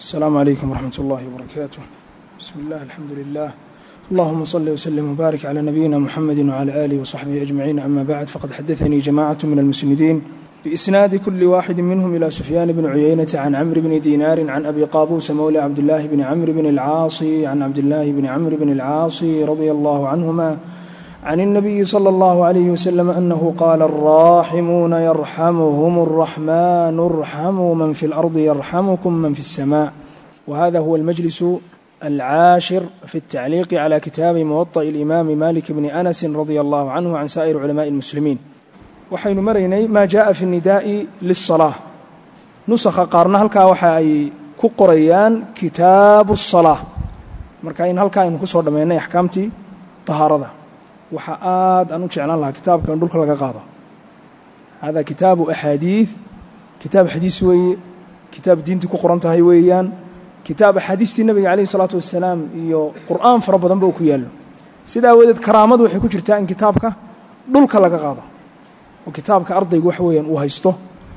السلام عليكم ورحمة الله وبركاته. بسم الله الحمد لله، اللهم صل وسلم وبارك على نبينا محمد وعلى آله وصحبه أجمعين. أما بعد، فقد حدثني جماعة من المسندين بإسناد كل واحد منهم إلى سفيان بن عيينة عن عمرو بن دينار عن أبي قابوس مولى عبد الله بن عمرو بن العاص عن عبد الله بن عمرو بن العاص رضي الله عنهما عن النبي صلى الله عليه وسلم أنه قال: الراحمون يرحمهم الرحمن ارحموا من في الأرض يرحمكم من في السماء. وهذا هو المجلس العاشر في التعليق على كتاب موطأ الإمام مالك بن أنس رضي الله عنه عن سائر علماء المسلمين. waxaynu maraynay maa jaaءa fi الnidaa'i liلصalaaة. nusakha qaarna halkaa waxa ay ku qorayaan kitaabu الصalaaة, marka in halkaa aynu ku soo dhammaynay axkaamtii طahaarada. waxa aad aan u jeclaan lahaa kitaabka in dhulka laga qaado. hada kitaabu axaadiiث, kitaab xadiis weeye, kitaab diintii ku qoran tahay weeyaan, kitaab axaadiistii nabiga calayhi الsalaatu wasalaam iyo qur'aan fara badan ba uu ku yaallo. sidaa awadeed karaamadu waxay ku jirtaa in kitaabka dhulka laga qaado oo kitaabka ardaygu wax weeyaan uu haysto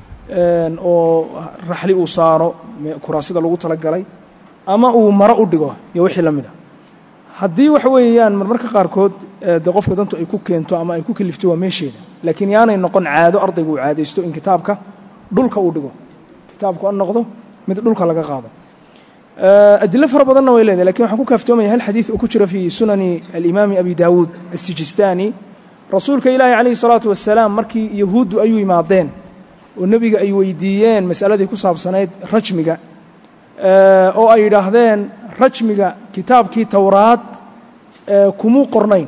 oo raxli uu saaro kuraasida lagu talagalay ama uu maro u dhigo iyo wixii la mid ah. haddii wax weeyaan marmarka qaarkood qofka dantu ay ku keento ama ay ku kalifto waa meesheeda, laakiin yaanay noqon caado ardaygu uu caadaysto in kitaabka dhulka uu dhigo, kitaabku aan noqdo mid dhulka laga qaado. adilo fara badanna way leedahay, lakiin waxaan ku kaaftoomaya hal xadiid oo ku jira fii sunani alimaami abi daawuud asijistaani. rasuulka ilaahi calayhi salaatu wasalaam markii yahuuddu ayuu yimaadeen oo nebiga ay weydiiyeen mas'aladii ku saabsanayd rajmiga, oo ay yidhaahdeen rajmiga kitaabkii towraad kumuu qornayn,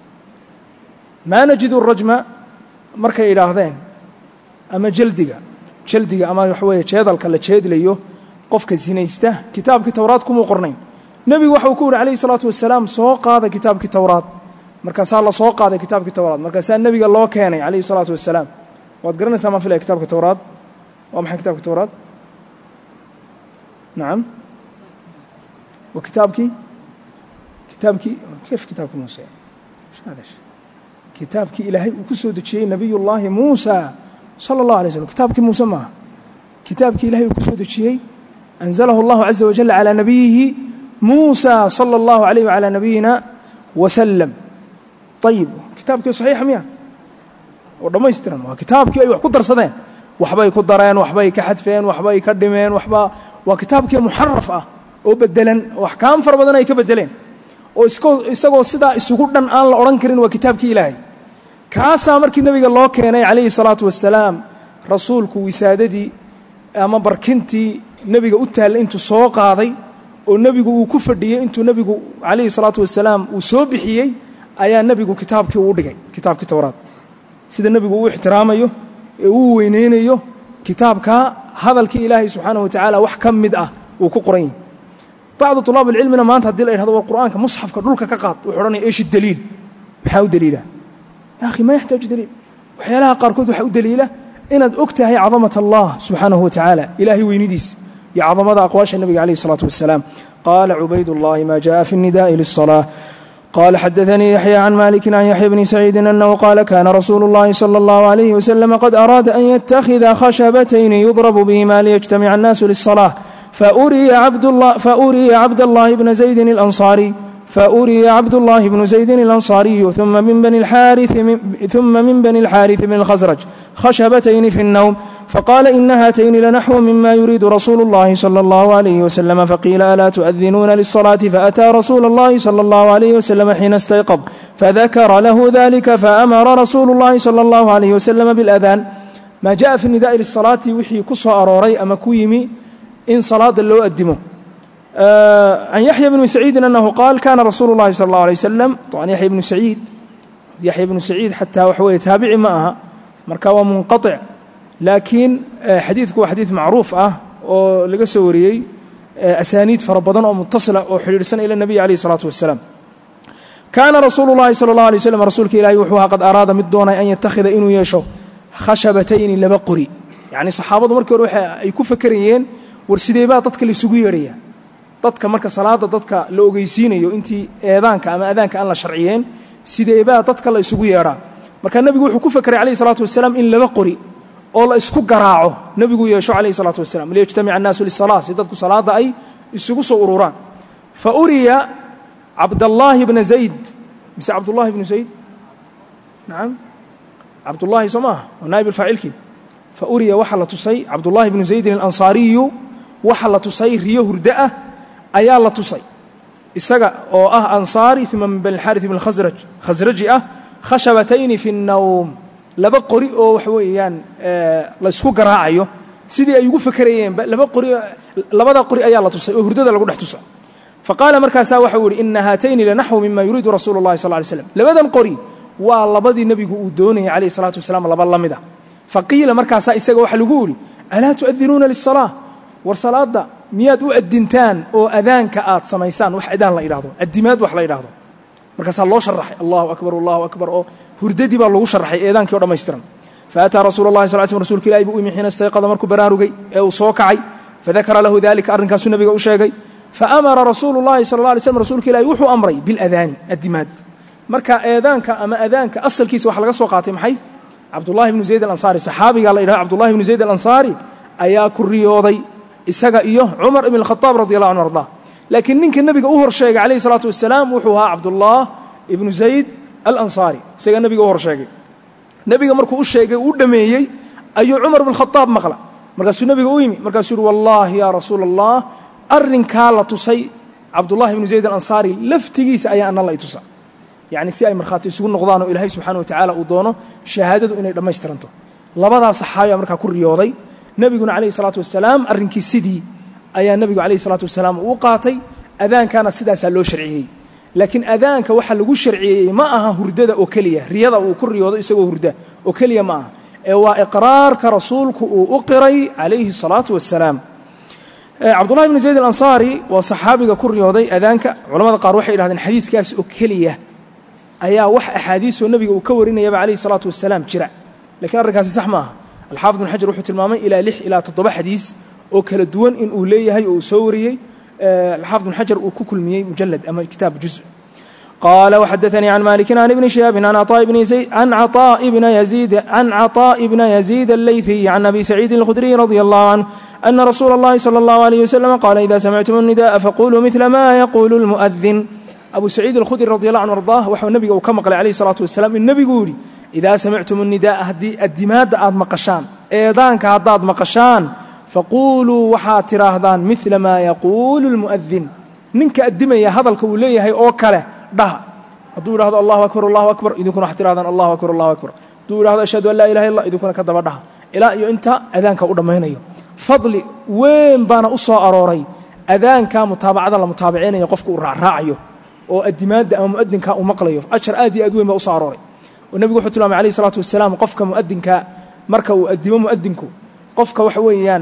maa najidu rajma markay yidhaahdeen, ama jaldiga ama waxa weeye jeedalka la jeedlayo qofka sinaysta kitaabkii towraad kumuu qornayn. nebigu waxa uu ku yidhi calayhi salaatu wasalaam soo qaada kitaabkii towraad. markaasaa la soo qaaday kitaabkii towraad, markaasaa nebiga loo keenay calayhi salaatu wasalaam. waad garanaysaa maan filaya kitaabka towraad waa maxay? kitaabka towraad nacam wa kitaabkii kayf kitaabka muuse kitaabkii ilaahay uu ku soo dejiyey nebiyullaahi muusa sala allahu alay slam. kitaabkii muuse maaha, kitaabkii ilahay uu ku soo dejiyey anzalahu allahu caza wajal calaa nabiyihi muusa sala allahu alayh wacalaa nabiyina wasalam. ayib, kitaabkii saxiixa miya oo dhammaystiran? waa kitaabkii ay wax ku darsadeen, waxbay ku dareen, waxbay ka xadfeen, waxbay ka dhimeen, waa kitaabkii muxaraf ah oo bedelan, oo axkaam fara badan ay ka bedeleen, oo isagoo sidaa isugu dhan aan la odhan karin waa kitaabkii ilaahay. kaasaa markii nebiga loo keenay calayhi salaatu wasalaam, rasuulku wisaadadii ama barkintii nebiga u taallay intuu soo qaaday oo nebigu uu ku fadhiyey, intuu nebigu calayhi salaatu wasalaam uu soo bixiyey, ayaa nebigu kitaabkii uu dhigay, kitaabkii towraad. sida nebigu uu ixtiraamayo ee uu weyneynayo kitaabka, hadalkii ilaahay subxaanahu wa tacaala wax ka mid ah uu ku qoran yahay. bacdu طulaab alcilmina maanta haddii la yidhahdo war qur'aanka musxafka dhulka ka qaad, wuxuu odhanaya eesh daliil, maxaa u daliila? ya akhi ma yaxtaaju daliil. waxyaalaha qaarkood waxaa u daliila inaad og tahay cadamat allah subxaanahu wa tacaala, ilaahay weynidiis iyo cadamada aqwaasha nebiga calayhi الsalaatu wasalaam. qaala cubaydullahi ma jaءa fi الnidaa'i liلصalaaة. قال حدثني يحيى عن مالك عن يحيى بن سعيد أنه قال: كان رسول الله صلى الله عليه وسلم قد أراد أن يتخذ خشبتين يضرب بهما ليجتمع الناس للصلاة، فأري عبد الله بن زيد الأنصاري ثم من بني الحارث بن الخزرج خشبتين في النوم، فقال: إن هاتين لنحو مما يريد رسول الله صلى الله عليه وسلم. فقيل: ألا تؤذنون للصلاة؟ فأتى رسول الله صلى الله عليه وسلم حين استيقظ فذكر له ذلك، فأمر رسول الله صلى الله عليه وسلم بالأذان. ما جاء في النداء للصلاة وحي كسو أروري أما كويمي إن صلاة اللو أدمه. عن يحيى بن سعيد أنه قال: كان رسول الله صلى الله عليه وسلم. طبعا يحيى بن سعيد حتى وحوي تابعي معها مركا منقطع، laakiin xadiidku waa xadiid macruuf ah oo laga soo wariyey asaaniid fara badan oo mutasila oo xidhiidhsan ila nebiy calayhi salaatu wasalaam. kaana rasuulu llahi sala allahu alay waslm, rasuulka ilaahi wuxuu ahaa qad araada mid doonay an yattakhida inuu yeesho khashabatayni laba qori. yacni saxaabadu markii hore waxa ay ku fakerayeen war sideebaa dadka la isugu yeedhaya, dadka marka salaada dadka la ogeysiinayo intii eedaanka ama adaanka aan la sharciyeen, sideebaa dadka la isugu yeedhaa. marka nebigu wuxuu ku fakeray calayhi salaatu wasalaam in laba qori oo la isku garaaco nebigu yeesho calayhi salaatu wasalaam, liyajtamica annaasu lisalaa, si dadku salaada ay isugu soo ururaan fa uriya cabdallaahi ibna zayd mise cabdullaahi ibnu zayd nacam cabdullaahi soo maaha waa naa'ib alfaacilkii fa uriya waxaa la tusay cabdullaahi ibnu zaydin alansaariyu waxaa la tusay riyo hurdo ah ayaa la tusay isaga oo ah ansaari uma min bani alxaaris ibn khasraji ah khashabatayni fi nnawm laba qori oo waxa weeyaan la isku garaacayo sidii ay ugu fakarayeenba labada qori ayaa la tusay oo hurdada lagu dhex tusa faqaala markaasaa waxau yihi ina haatayni lanaxwu mima yuriidu rasuulu اllahi sal ly slam labadan qori waa labadii nebigu uu doonayay calayh الsalaatu wasalaam laba la mid a faqiila markaasaa isaga waxa lagu yidhi alaa tu'adinuuna liلsalaa war salaadda miyaad u adintaan oo adaanka aad samaysaan wax adaan la idhahdo addimaad wax la idhaahdo markaasaa loo sharaxay allahu akbar oo hurdadii baa lagu sharaxay eedaankii o dhammaystiran faataa rasuulu اllahi sal slm rsulka ilahi buu u yimi xiina istayqada markuu baraarugay ee uu soo kacay fadakara lahu dalika arrinkaasuu nabiga u sheegay faamara rasuulu اllahi sal اla alay slm rsulka ilahi wuxuu amray biladaani addimaad marka eedaanka ama adaanka asalkiisa waxa laga soo qaatay maxay cabdullahi ibnu zayd alansaari saxaabigaa la yidhahdo cabdullahi ibnu zayd alansaari ayaa ku riyooday isaga iyo cumar ibn اkhaaab radi allahu anhu ardaa laakiin ninka nebiga u horsheegay calayhi salaatu wasalaam wuxuu ahaa cabdullah ibnu zayd alansaari isaga nebiga u horsheegay nebiga markuu u sheegay uu dhameeyey ayuu cumar ibn khaaab maqla markaasuu nebiga u yimi markaasuu yihi wallaahi yaa rasuula allah arrinkaa la tusay cabdullahi ibnu zayd alansaari laftigiisa ayaa ana la i tusa yacni si ay markhaati isugu noqdaan oo ilaahay subxana wa tacaala uu doono shahaadadu inay dhammaystiranto labadaa saxaabiya markaa ku riyooday nebiguna calayhi salaatu wasalaam arrinkii sidii ayaa nebigu calayhi salaatu wasalaam uu qaatay adaankana sidaasaa loo sharciyey laakiin adaanka waxa lagu sharciyeeyey ma aha hurdada oo keliya riyada uu ku riyoodo isagoo hurda oo keliya ma aha ee waa iqraarka rasuulku uu u qiray calayhi salaatu wasalaam cabdullahi ibnu zayd alansaari waa saxaabiga ku riyooday adaanka culamada qaar waxay yidhahdeen xadiiskaas oo keliya ayaa wax axaadiisoo nebiga uu ka warinayaba calayhi salaatu wasalaam jira lakiin arrinkaasi sax ma aha alxaafid ibn xajar wuxuu tilmaamay ilaa 6 ilaa 7 xadiis oo kala duwan in uu leeyahay oo uu soo wariyey alxaafid ibn xajar uu ku kulmiyey mujalad ama kitaab juz qaala waxadaanii can maalikin can ibni shihaabin can caطaaء bna yaziid allayثiy can abi saciidin اlkhudriy radi allahu canه ana rasuula اllahi salى اllahu عalيh waslm qaala ida samictum الnidaءa faquluu midla ma yaqulu اlmuؤdin abu saciid alkhudri radi allah anhu ardaah waxuu nebiga uu ka maqlay calayhi salaatu wasalaam in nebigu yidhi idaa samictum الnidaءa haddii addimaadda aad maqashaan eedaanka haddaad maqashaan faquuluu waxaad tidhaahdaan midla maa yaquulu اlmuؤdin ninka addimaya hadalka uu leeyahay oo kale dhaha hadduu idhahdo allahu akbar idinkuna waxaad tidhahdaan allahu akbar hadduu idhahdo ashhadu an laa ilaha illa idinkuna ka daba dhaha ilaa iyo inta adaanka u dhammaynayo fadli weyn baana u soo arooray adaanka mutaabacada la mutaabaceynayo qofka uu raacraacayo oo addimaadda ama mu'adinka uu maqlayo ajar aad iyo aad weyn baa u soo arooray oo nebigu wuxuu tilmaamay calayhi salaatu wasalaam qofka mu'adinka marka uu addimo mu'adinku qofka waxa weeyaan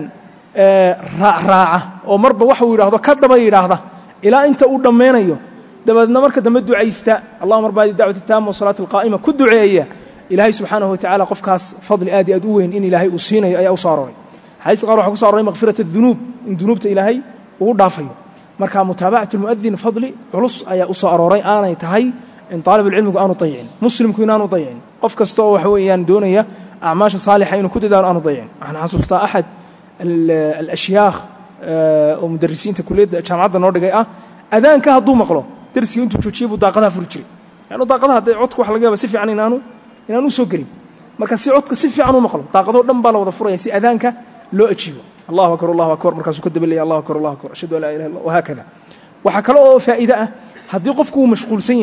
raacraaca oo marba waxa uu yidhaahdo ka daba yidhaahda ilaa inta uu dhammaynayo dabadeedna marka dambe ducaysta allahuma rabbi hadi dacwati taama wasalaati alqaa'ima ku duceeya ilaahay subxaanahu watacaala qofkaas fadli aad iyo aad u weyn in ilaahay uu siinayo ayaa u soo arooray xadiiska qaar waxa ku so aroray makfirat adunuub in dunuubta ilaahay ugu dhaafayo marka mutaabacatu lmu'adin fadli culus ayaa u soo arooray aanay tahay in taalibulcilmigu aanu dayicin muslimku inaanu dayicin qof kasta oo waxa weeyaan doonaya acmaasha saalixa inuu ku dadaalo aanu dayicin waxaan xasuustaa axad alashyaakh oo mudarisiinta kuliyadda jaamacadda noo dhigay ah adaanka hadduu maqlo darsiga intuu joojiyey buu daaqadaha furi jiray yaani daaqadaha hadday codka wax laga yaaba si fiican inaanu soo gelin marka si codka si fiican u maqlo daaqadoo dhan baa la wada furaya si adaanka loo ajiibo allahu akbar markaasuu ka daba leeya allahu akbar ashhadu an laa ilaha illa wahaakada waxaa kale oo faa'iide ah haddii qofku uu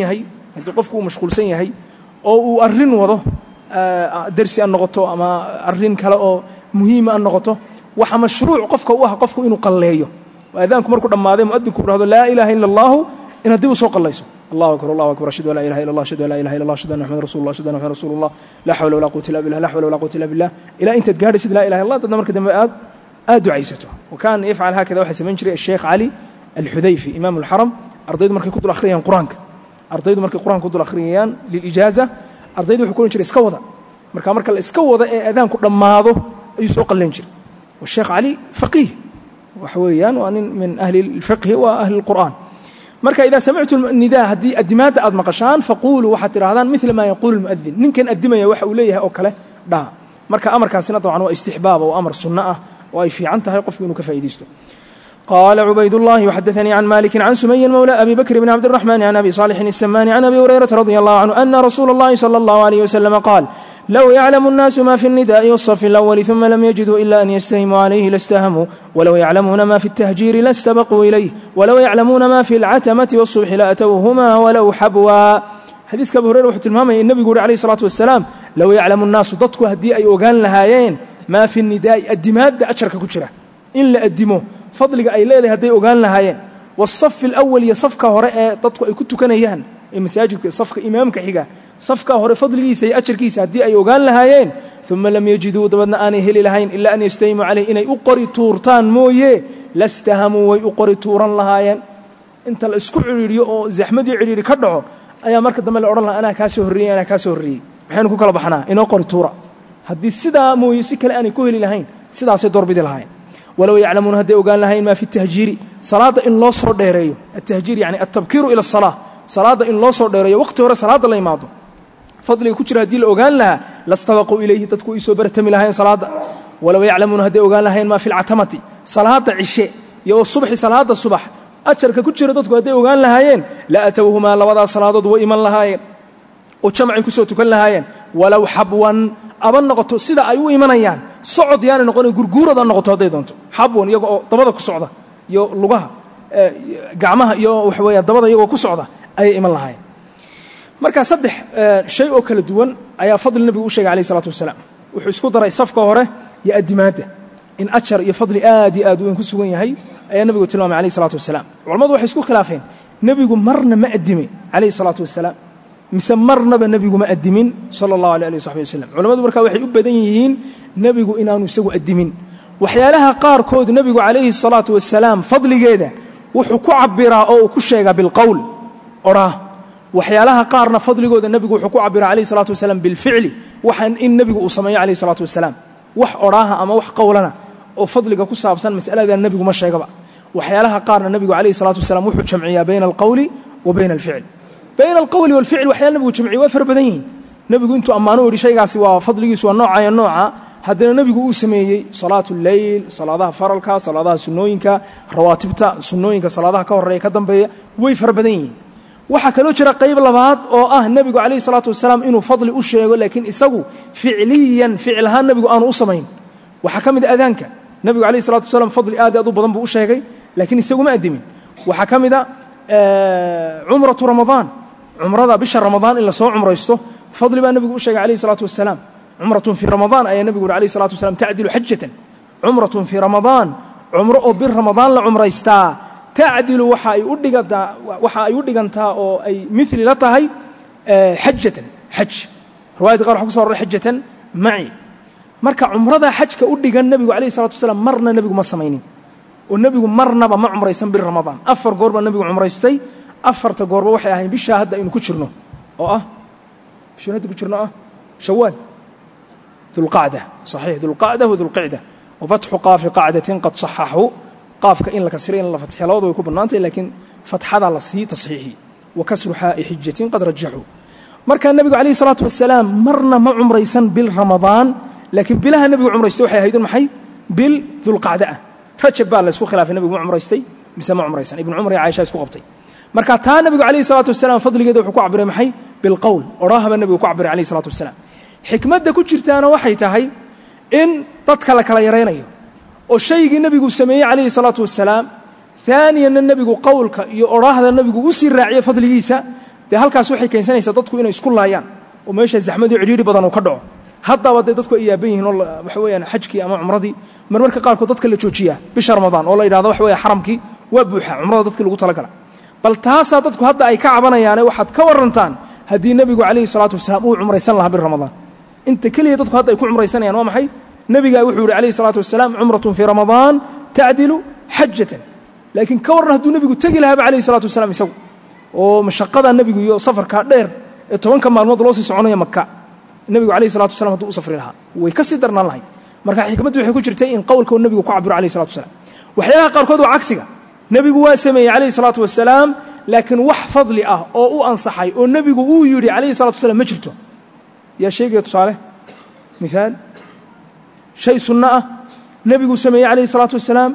mashquulsan yahay oo uu arrin wado darsi an noqoto ama arrin kale oo muhiima an noqoto waxa mashruuc qofka u ah qofku inuu qalleeyo adaanku markuu dhammaaday mu'adinku dhahdo laa ilaha illa allahu in haddii uu soo qallayso allahu akbar ashhadu an laa ilaha illa allah ashhadu an laa ilaha illa allah ashhadu anna muhammadan rasulullah ashhadu anna muhammadan rasulullah laa hawla walaa quwwata illa billah laa hawla walaa quwwata illa billah ilaa intaad gaadhaysid laa ilaha illa allah dadna marka dambe aad ducaysato wakaan yafcal haakada waxaa samayn jiray asheekh cali alxudayfi imaam alxaram ardaydu markay ku dul akhriyayaan qur-aanka ku dul akhriyayaan lilijaaza ardaydu wuxuu ku ohan jiray iska wada marka la iska wada ee adaanku dhammaado ayuu soo qallayn jiray washeekh cali faqiih waxa weeyaan waa nin min ahli alfiqhi wa ahli alqur'aan marka idaa samictu nidaa haddii addimaadda aad maqashaan faquuluu waxaad tidhahdaan midla maa yaquulu lmu'adin ninkan addimaya waxa uu leeyahay oo kale dhaha marka amarkaasina dabcan waa istixbaab oo amar sunno ah oo ay fiican tahay qofku inuu ka faa'iidaysto قال عبيد الله وحدثني عن مالك عن سمي مولى أبي بكر بن عبد الرحمن عن أبي صالح السماني عن أبي هريرة رضي الله عنه أن رسول الله صلى الله عليه وسلم قال لو يعلم الناس ما في النداء والصف الأول ثم لم يجدوا إلا أن يستهموا عليه لاستهموا ولو يعلمون ما في التهجير لاستبقوا إليه ولو يعلمون ما في العتمة والصبح لأتوهما ولو حبوا. حديث أبي هريرة وحتى المهمة النبي يقول عليه الصلاة والسلام لو يعلم الناس ضدك هدي أي أوغان لهايين ما في النداء الدماد أشرك كتشرة إلا أدموه فضلك أي ليلة هدي أوغان لهايين والصف الأول يصفك هراء ضدك أي كنت كان يهن المساجد صفك إمامك حقا صفك هراء فضلك سيأشركيس هدي أي أوغان لهايين ثم لم يجدوا ضبنا آني هلي لهايين إلا أن يستيموا عليه إني أقري تورتان مويه لاستهموا ويقري توران لهايين انت الاسكو عريريو زحمدي عريري كدعو ayaa marka dambe la oran lahaa ana ka soo horreeyay waxaan ku kala baxnaa inoo qori tuura hadii sida mooyo si kale aan ku heli lahayn sidaas ay doorbidi lahayn walaw ya'lamun hadii ogaan lahayn ma fi tahjiri salaada in loo soo dheereeyo at-tahjir yani at-tabkiru ila as-salah salaada in loo soo dheereeyo waqti hore salaada la imaado fadliga ku jira hadii la ogaan lahaa lastabaqu ilayhi dadku ay soo bartami lahayn salaada walaw ya'lamun hadii ogaan lahayn ma fi al-atamati salaada cishe iyo subhi salaada subax أشرك كتير ضدك هدي وقال لهاين لا أتوهما لوضع صلاة وإيمان لهاين وجمع كسوت كل لهاين ولو حبوا أبن نقطة سيدا أيو إيمانيان صعد يعني نقول جرجورة ذا النقطة هذي دونتو حبوا يجوا ضبطك صعدة يو لغها جعمها يو وحوية ضبطة يجوا كصعدة أي إيمان لهاين مركز صدح شيء أكل الدون أي فضل النبي وشيء عليه الصلاة والسلام وحسكوت رأي صفقة وره يأدي ماده إن أشر يفضل آدي وين كسوين هاي أي النبي قلت لهم عليه الصلاة والسلام والموضوع يسكو خلافين نبي مرنا ما أدمي عليه الصلاة والسلام مسمرنا بالنبي ما أدمين صلى الله عليه وصحبه وسلم علماء بركة وحي أبديين نبي إنه نسوي أدمين وحيالها قار كود نبي عليه الصلاة والسلام فضل جيدا وحكو عبرا أو كشيغا بالقول أراه وحيالها قارنا فضل جود النبي وحكو عبرا عليه الصلاة والسلام بالفعل وحن إن نبي أصمي عليه الصلاة والسلام وح أراها أما وح قولنا وفضلك كسابسان مسألة ذا النبي ما شيء قبع وحيالها قارن النبي عليه الصلاة والسلام وحو جمعية بين القول وبين الفعل بين القول والفعل وحيال النبي جمعي وفر بدين نبي أنتم أمانوا لشيء سوى فضلك سوى النوع هذا النبي سميه صلاة الليل صلاة فرلك صلاة سنوينك رواتبتا سنوينك صلاة كورية كدم بيه ويفر بدين وحكى له شرق قريب لبعض النبي عليه الصلاة والسلام إنه فضل أشياء لكن إسقوا فعليا فعلها النبي أنا أصمين وحكم ذا أذانك النبي عليه الصلاة والسلام فضل آدي أضو بضم بأشياء لكن يسوي ما أدمين وحكم ذا عمرة رمضان عمرة ذا بشهر رمضان إلا صو عمره يسته فضل بقى النبي أشياء عليه الصلاة والسلام عمرة في رمضان أي النبي عليه الصلاة والسلام تعدل حجة عمرة في رمضان عمرة بر رمضان لعمره يستا تعدل وحا يودي أنت أو أي مثل لطهي حجة حج رواية قال حق صار حجة معي marka umrada xajka u dhigan nabigu kaleey salaatu wasalaam marna nabigu ma sameeynin oo nabigu marna ba ma umraysan bil ramadaan afar goor ba nabigu umraystay afarta goor ba waxay ahayn bisha hadda inuu ku jirno oo ah bisha hadda ku jirno ah shawwal dhul qaada sahih dhul qaada wa dhul qa'da wa fathu qaf qa'datin qad sahahu qafka in la kasrin la fatxi lawada way ku banaantay laakiin fatxada la sii tasxiixi wa kasruha hijjatin qad rajahu marka nabigu kaleey salaatu wasalaam marna ma umraysan bil ramadaan لكن بلها النبي عمره يستوحي هيدون محي بالذو القعدة رجب بال اسكو خلاف النبي عمره يستي مسمى عمره يسن ابن عمر عائشة اسكو قبطي مركا تا النبي عليه الصلاة والسلام فضل جدا وحكو عبر محي بالقول وراها النبي وكو عبر عليه الصلاة والسلام حكمة دا كنت جرتانا وحي تهي إن تدخلك لا يرينيه والشيء النبي سميه عليه الصلاة والسلام ثانيا النبي قولك يراها النبي وسير راعية فضل جيسا ده هالكاس وحي كان سنة يصدقوا إنه يسكول لايان وماشي الزحمة عريري بدن وكدعو هذا وده dadku ay yaabayeen oo wax weeyaan xajkii ama umradii marmarka qaar ko dadka la joojiya bisha ramadaan oo la yiraahdo wax weey xaramkii waa buuxa umrada dadka lagu tala galay bal taasa dadku hadda ay ka cabanayaan waxaad ka warantaan hadii nabigu kaleey salaatu wasalaam uu umraysan lahaa bil ramadaan inta kaliya dadku hadda ay ku umraysanayaan waa maxay nabiga wuxuu yiri kaleey salaatu wasalaam umratun fi ramadaan ta'dilu hajjatan laakiin ka waran haduu nabigu tagi lahaa kaleey salaatu wasalaam isagu oo mashaqada nabigu iyo safarka dheer ee 10 maalmood loo sii soconayo Makka النبي عليه الصلاة والسلام هدو أصفر لها ويكسر لها مركا حكمته وحي كجرتي إن قولك النبي كعبر عليه الصلاة والسلام وحياها قال كذو عكسها نبي واسمي عليه الصلاة والسلام لكن وحفظ لي أو أنصحي والنبي يري عليه الصلاة والسلام مجرته يا شيخ يا صالح مثال شيء سنة نبي سمي عليه الصلاة والسلام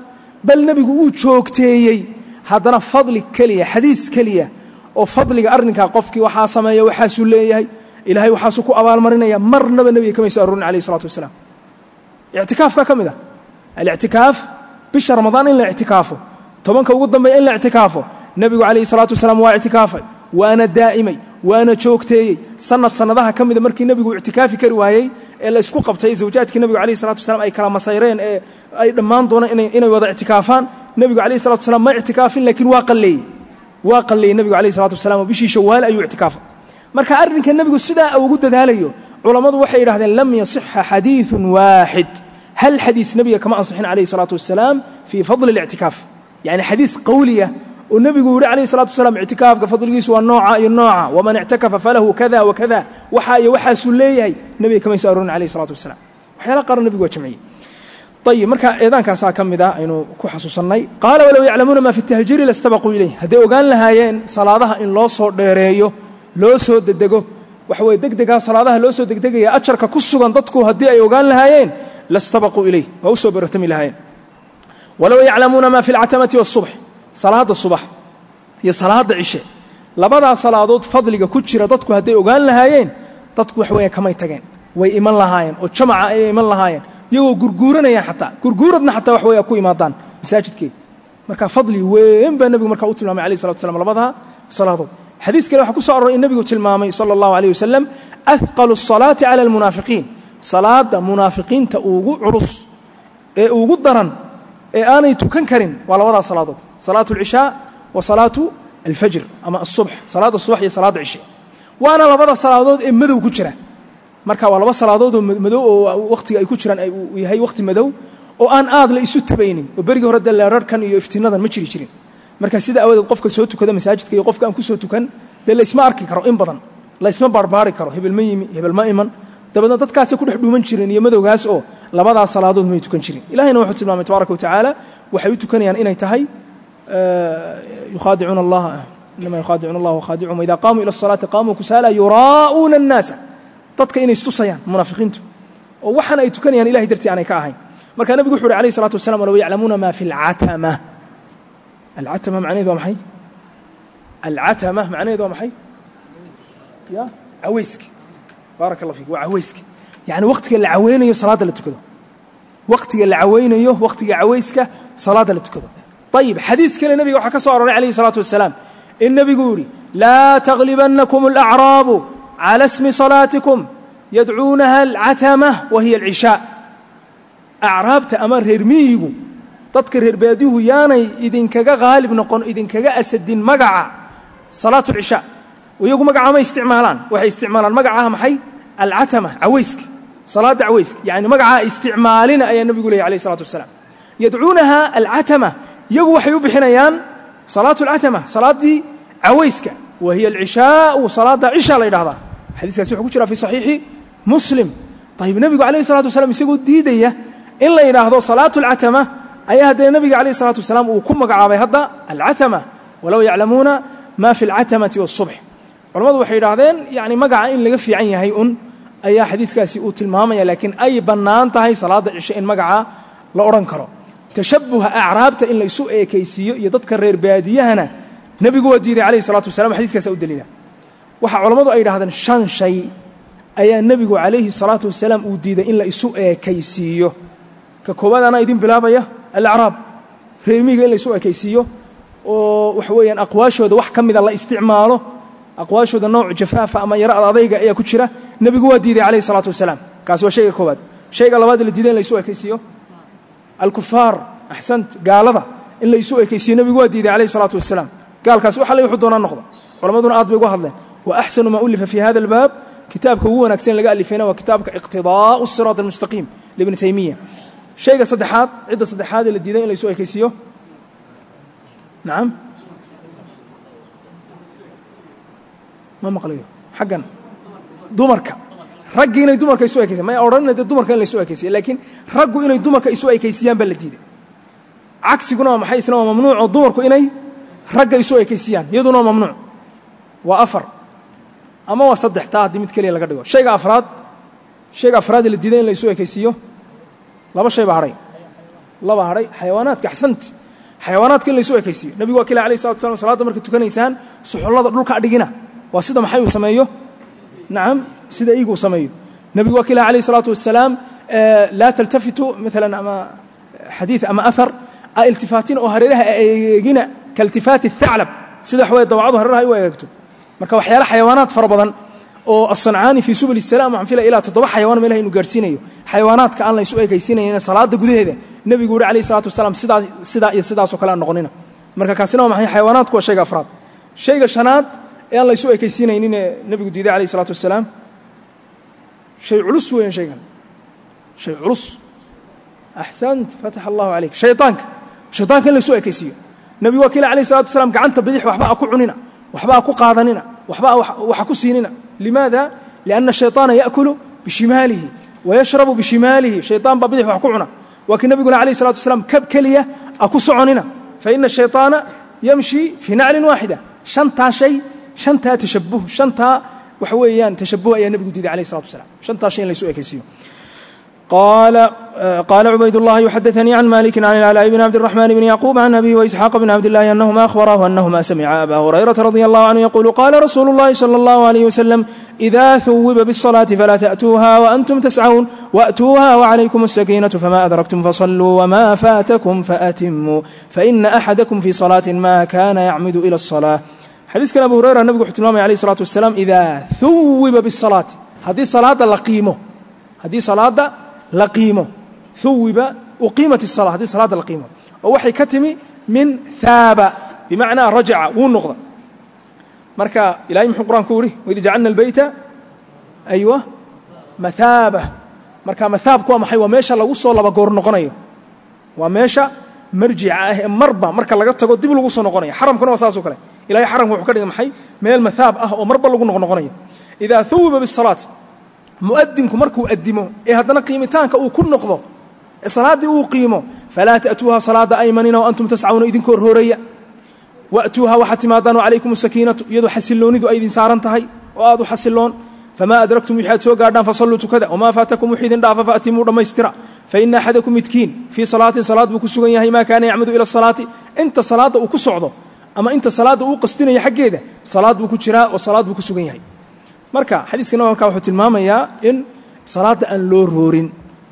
bal nebigu uu joogteeyey haddana fadli keliya xadiis keliya oo fadliga arrinkaa qofkii waxaa sameeya waxaasuu leeyahay ilaahay waxaasuu ku abaalmarinaya marnaba nebiga kama soo aroorin calayhi salaatu wasalaam ictikaafka ka mid ah alictikaaf bisha ramadaan in la ictikaafo tobanka ugu dambeeya in la ictikaafo nebigu calayhi salaatu wasalaam waa ictikaafay waana daa'imay waana joogteeyey sanadaha ka mida markii nebigu ictikaafi kari waayey ee la isku qabtay zawjaadkii nebigu calayhi salatu wasalaam ay kala masayreen ee ay dhammaan doonaan inay wada ictikaafaan nebigu calayhi salatu wasalaam ma ictikaafin laakiin waa qalleeyey nebigu calayhi salatu wasalaam oo bishii shawaal ayuu ictikaafay marka arrinka nebigu sidaa ugu dadaalayo culammadu waxay yidhahdeen lam yasixa xadiiثun waaxid hal xadiis nebiga kama ansixin calayhi salaatu wasalaam fii fadli اlictikaaf yani xadiis qawliya oo nebigu yidhi calayhi salatu wasalaam ictikaafka fadligiisu waa nooca iyo nooca waman ictakafa falahu kada wakada waxaa iyo waxaasuu leeyahay nebiga kama soo aroorin calayhi salatu wasalaam waxyaala qaarna nebigu waa jamciyey ayib marka eedaankaasaa ka mid ah aynu ku xasuusannay qaala walow yaclamuuna maa fi tahjiiri lastabaquu ilayh hadday ogaan lahaayeen salaadaha in loo soo dheereeyo loo soo dedego waxa weye degdegaa salaadaha loo soo degdegaya ajarka ku sugan dadku haddii ay ogaan lahaayeen lastabaquu ilayh waa u soo baratami lahaayeen walow yaclamuuna maa fi alcatamati waasubx salaadda subax iyo salaadda cishe labadaa salaadood fadliga ku jira dadku hadday ogaan lahaayeen dadku wax weeye kamay tageen way iman lahaayeen oo jamaca ayay iman lahaayeen iyagoo gurguuranayaan xataa gurguuradna xataa wax weeye ku imaadaan masaajidkeeda marka fadli weyn baa nebigu markaa u tilmaamay calayhi salatu wasalaam labadaa salaadood xadiis kale waxaa ku soo aroray in nebigu tilmaamay sala allahu alayh wasalam ahqalu asalaati cala almunaafiqiin salaadda munaafiqiinta ugu culus ee ugu daran ee aanay tukan karin waa labadaa salaadood salaatu alcishaa wa salaatu alfajr ama asubx salaadda subax iyo salaadda cishe waana labada salaadood ee madow ku jira marka waa laba salaadood oo madow oo wakhtiga ay ku jiraan uu yahay wakhti madow oo aan aad la isu tabaynin oo berigii hore daleerarkan iyo iftiinadan ma jiri jirin marka sida awadeed qofka soo tukada masaajidka iyo qofka aan ku soo tukan dee laysma arki karo in badan laysma barbaari karo hebel ma yimi hebel ma iman dabadeedna dadkaasay ku dhex dhuuman jireen iyo madowgaas oo labadaa salaadood may tukan jirin ilahayna wuxuu tilmaamay tabaaraka wa tacaala waxay u tukanayaan inay tahay yukhaadicuuna allaha inama yukhaadicuuna allah wakhaadicuhum idaa qaamuu ila asalaati qaamuu kusaala yuraa'uuna annaasa dadka inay istusayaan munaafiqiintu oo waxaan ay tukanayaan ilahay dartii aanay ka ahayn marka nebigu wuxu uhi alayhi salatu wasalam walow yaclamuuna ma fi alcatama alcatama macnaheedu waa maxay alcatama macnaheedu waa maxay ya caweyska baaraka allah fiik waa caweyska yani waqtiga la caweynayo salaadda la tukado waqtiga la caweynayo waqtiga caweyska salaadda la tukado ayib xadiis kale nebiga waxaa ka soo aroray calayhi salaatu wasalaam in nebigu yidhi laa taglibannakum alacraabu cala ismi salaatikum yadcuunaha alcatama wa hiya alcishaa acraabta ama reer miyigu dadka reer baadihu yaanay idinkaga qaalib noqon idinkaga asadin magaca salaatu alcishaa iyagu magaca ma isticmaalaan waxay isticmaalaan magacaha maxay alcatama caweyska salaadda caweyska yani magacaa isticmaalina ayaa nebigu leeyay alayh salatu wasalaam yadcuunaha alcatama iyagu waxay u bixinayaan salaatu alcatama salaaddii caweyska wa hiya alcishaau salaadda cisha la yidhahdaa xadiiskaasi wuxuu ku jira fi saxiixi muslim ayib nebigu calayhi salatu wasalaam isagoo diidaya in la yidhaahdo salaatu alcatama ayaa haddee nebiga calayhi salatu wasalaam uu ku magacaabay hadda alcatama walow yaclamuuna ma fi alcatamati waasubx culamadu waxay yidhahdeen yani magaca in laga fiican yahay un ayaa xadiiskaasi uu tilmaamaya laakiin ay bannaan tahay salaadda cishe in magaca la odhan karo tashabuha acraabta in la isu eekaysiiyo iyo dadka reer baadiyahana nebigu waa diiday calayhi salatu wasalam xadiiskaasa u daliila waxaa culammadu ay yidhahdeen 5 shay ayaa nebigu calayhi salaatu wasalaam uu diiday in la isu eekaysiiyo ka koowaad anaa idin bilaabaya alacraab reer miyiga in la isu eekaysiiyo oo waxa weeyaan aqwaashooda wax ka mida la isticmaalo aqwaashooda nooc jafaafa ama yaro adayga ayaa ku jira nebigu waa diiday calayhi salaatu wasalaam kaasi waa shayga koowaad shayga labaad la diiday in la isu eekaysiiyo alkufaar axsant gaalada in la isu eekaysiiyo nebigu waa diiday calayhi salaatu wasalaam gaalkaasi waxa la wuxuu doonaa noqdo culammaduna aad bay uga hadleen wa axsanu maa ulifa fi hada albaab kitaabka ugu wanaagsan laga alifayna waa kitaabka iqtidaa'u siraat almustaqiim libni taymiya shayga saddexaad cidda saddexaad ee la diiday in la isu eekaysiiyo nacam ma maqlayo xaggan dumarka raggi inay dumarka isu eekaysiyan may odhanina dee dumarka in la isu eekaysiyo laakiin raggu inay dumarka isu eekaysiyaan baa la diiday cagsiguna waa maxay isna waa mamnuuc oo dumarku inay ragga isu eekaysiyaan iyaduna waa mamnuuc waa 4 ama waa 3 taa haddii mid keliya laga dhigo shayga afraad la diiday in la isu eekaysiiyo 2 shay baa hadhay xayawaanaadka axsanti xayawaanaadka in la isu ekaysiyo nabigu waa kila alayhi salatu wasallam salaada marka tukanaysaan suxullada dhulka dhigina waa sida maxay uu sameeyo nacam sida iigu sameeyo nabigu waa kila alayhi salatu wasallam la taltafitu مثلا ama hadith ama athar iltifaatin oo hareeraha eegina kaltifati الثعلب sida xaway dawacadu hareeraha ay u eegto marka waxyaala xayawaanaad fara badan oo as-San'aani fi subul السلام waxaan filay ilaa 7 xayawaan meelaha inuu gaarsiinayo xayawaanaadka aan la isu eegaysiinayna salaada gudaheeda nabigu wuxuu alayhi salatu wasallam sidaas oo kala noqonina marka kaasina waa maxay xayawaanaadku waa shayga afraad shayga shanaad ee aan la isu eekaysiinaynin nabigu diiday alayhi salatu wasallam shay culus weyn shaygan shay culus ahsant fataha Allah alayk shaytaanka la isu eekaysiyo nabigu waa kila alayhi salatu wasallam gacanta bidix waxba ku cunina waxba ku qaadanina waxba waxa ku siinina limaada lianna shaytaana yaakulu bishimalihi ويشرب بشماله شيطان ببدح وحكوعنا وكن نبينا عليه الصلاة والسلام كب كلية أكو سعننا فإن الشيطان يمشي في نعل واحدة شنطة شيء شنطة تشبه شنطة وحويان تشبه أي نبي جديد عليه الصلاة والسلام شنطة شيء ليسوا كيسيو قال عبيد الله يحدثني عن مالك عن العلاء بن عبد الرحمن بن يعقوب عن أبي وإسحاق بن عبد الله أنهما أخبراه أنهما سمع أبا هريرة رضي الله عنه يقول قال رسول الله صلى الله عليه وسلم إذا ثوب بالصلاة فلا تأتوها وأنتم تسعون وأتوها وعليكم السكينة فما أدركتم فصلوا وما فاتكم فأتموا فإن أحدكم في صلاة ما كان يعمد إلى الصلاة حديث كان أبو هريرة النبي حتى عليه الصلاة والسلام إذا ثوب بالصلاة هذه صلاة لقيمه ثوب أقيمت الصلاة هذه صلاة لقيمة ووحي كتمي من ثاب بمعنى رجع والنقضة مركا إلهي محو قرآن كوري وإذا جعلنا البيت أيوة مثابة مركا مثاب كوا محي وميشا لغوصو لبا قور نقنية وميشا مرجع مربا مركا لغتا قد ديب لغوصو نقنية حرم كنا وساسو كلا إلهي حرم وحكري محي ميل مثاب ومربا لغو نقنية إذا ثوب بالصلاة مؤذنكم مركو أدمو هذا قيمتانك أو كل نقضة الصلاة أو قيمة فلا تأتوها صلاة أيمنين وأنتم تسعون إذن كورهورية وأتوها وحتمادان وعليكم السكينة يدو حسلون ذو أيدين سارنتهي وآدو حسلون فما أدركتم يحاد سوى قاردان فصلوا كذا وما فاتكم وحيدين دافا فأتموا رما يسترع فإن أحدكم متكين في صلاة بكسوغن يهي ما كان يعمد إلى الصلاة أنت صلاة وكسعضة أما أنت صلاة وقستين يحق إذا صلاة بكشراء وصلاة بكسوغن يهي marka xadiiskana marka wuxuu tilmaamayaa in salaada aan loo roorin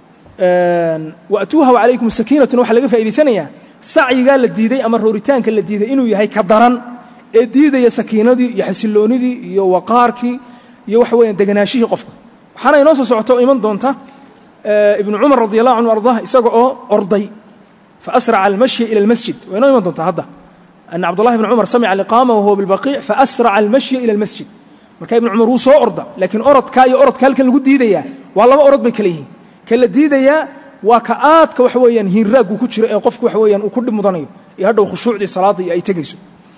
waatuha wa alaykum sakiinatu waxa laga faa'iideysanayaa sacyiga la diiday ama rooritaanka la diiday inuu yahay ka daran ee diidaya sakiinadii iyo xasiloonidii iyo waqaarkii iyo wax weeyaan deganaashihii qofka waxaana inoo soo socoto iman doonta ibn Umar radiyallahu anhu ardaah isaga oo orday fa asra al-mashi ila al-masjid wa inoo iman doonta hadda anna Abdullah ibn Umar sami'a al-iqama wa huwa bil-baqi' fa asra al-mashi ila al-masjid marka ibn Umar uu soo orda laakiin orodka iyo orodka halkan lagu diidaya waa laba orod bay kala yihiin kala diidaya waa ka aadka wax weeyaan hiiraagu ku jiro ee qofku wax weeyaan uu ku dhimudanayo iyo hadhow khushuucdi salaada ay tagayso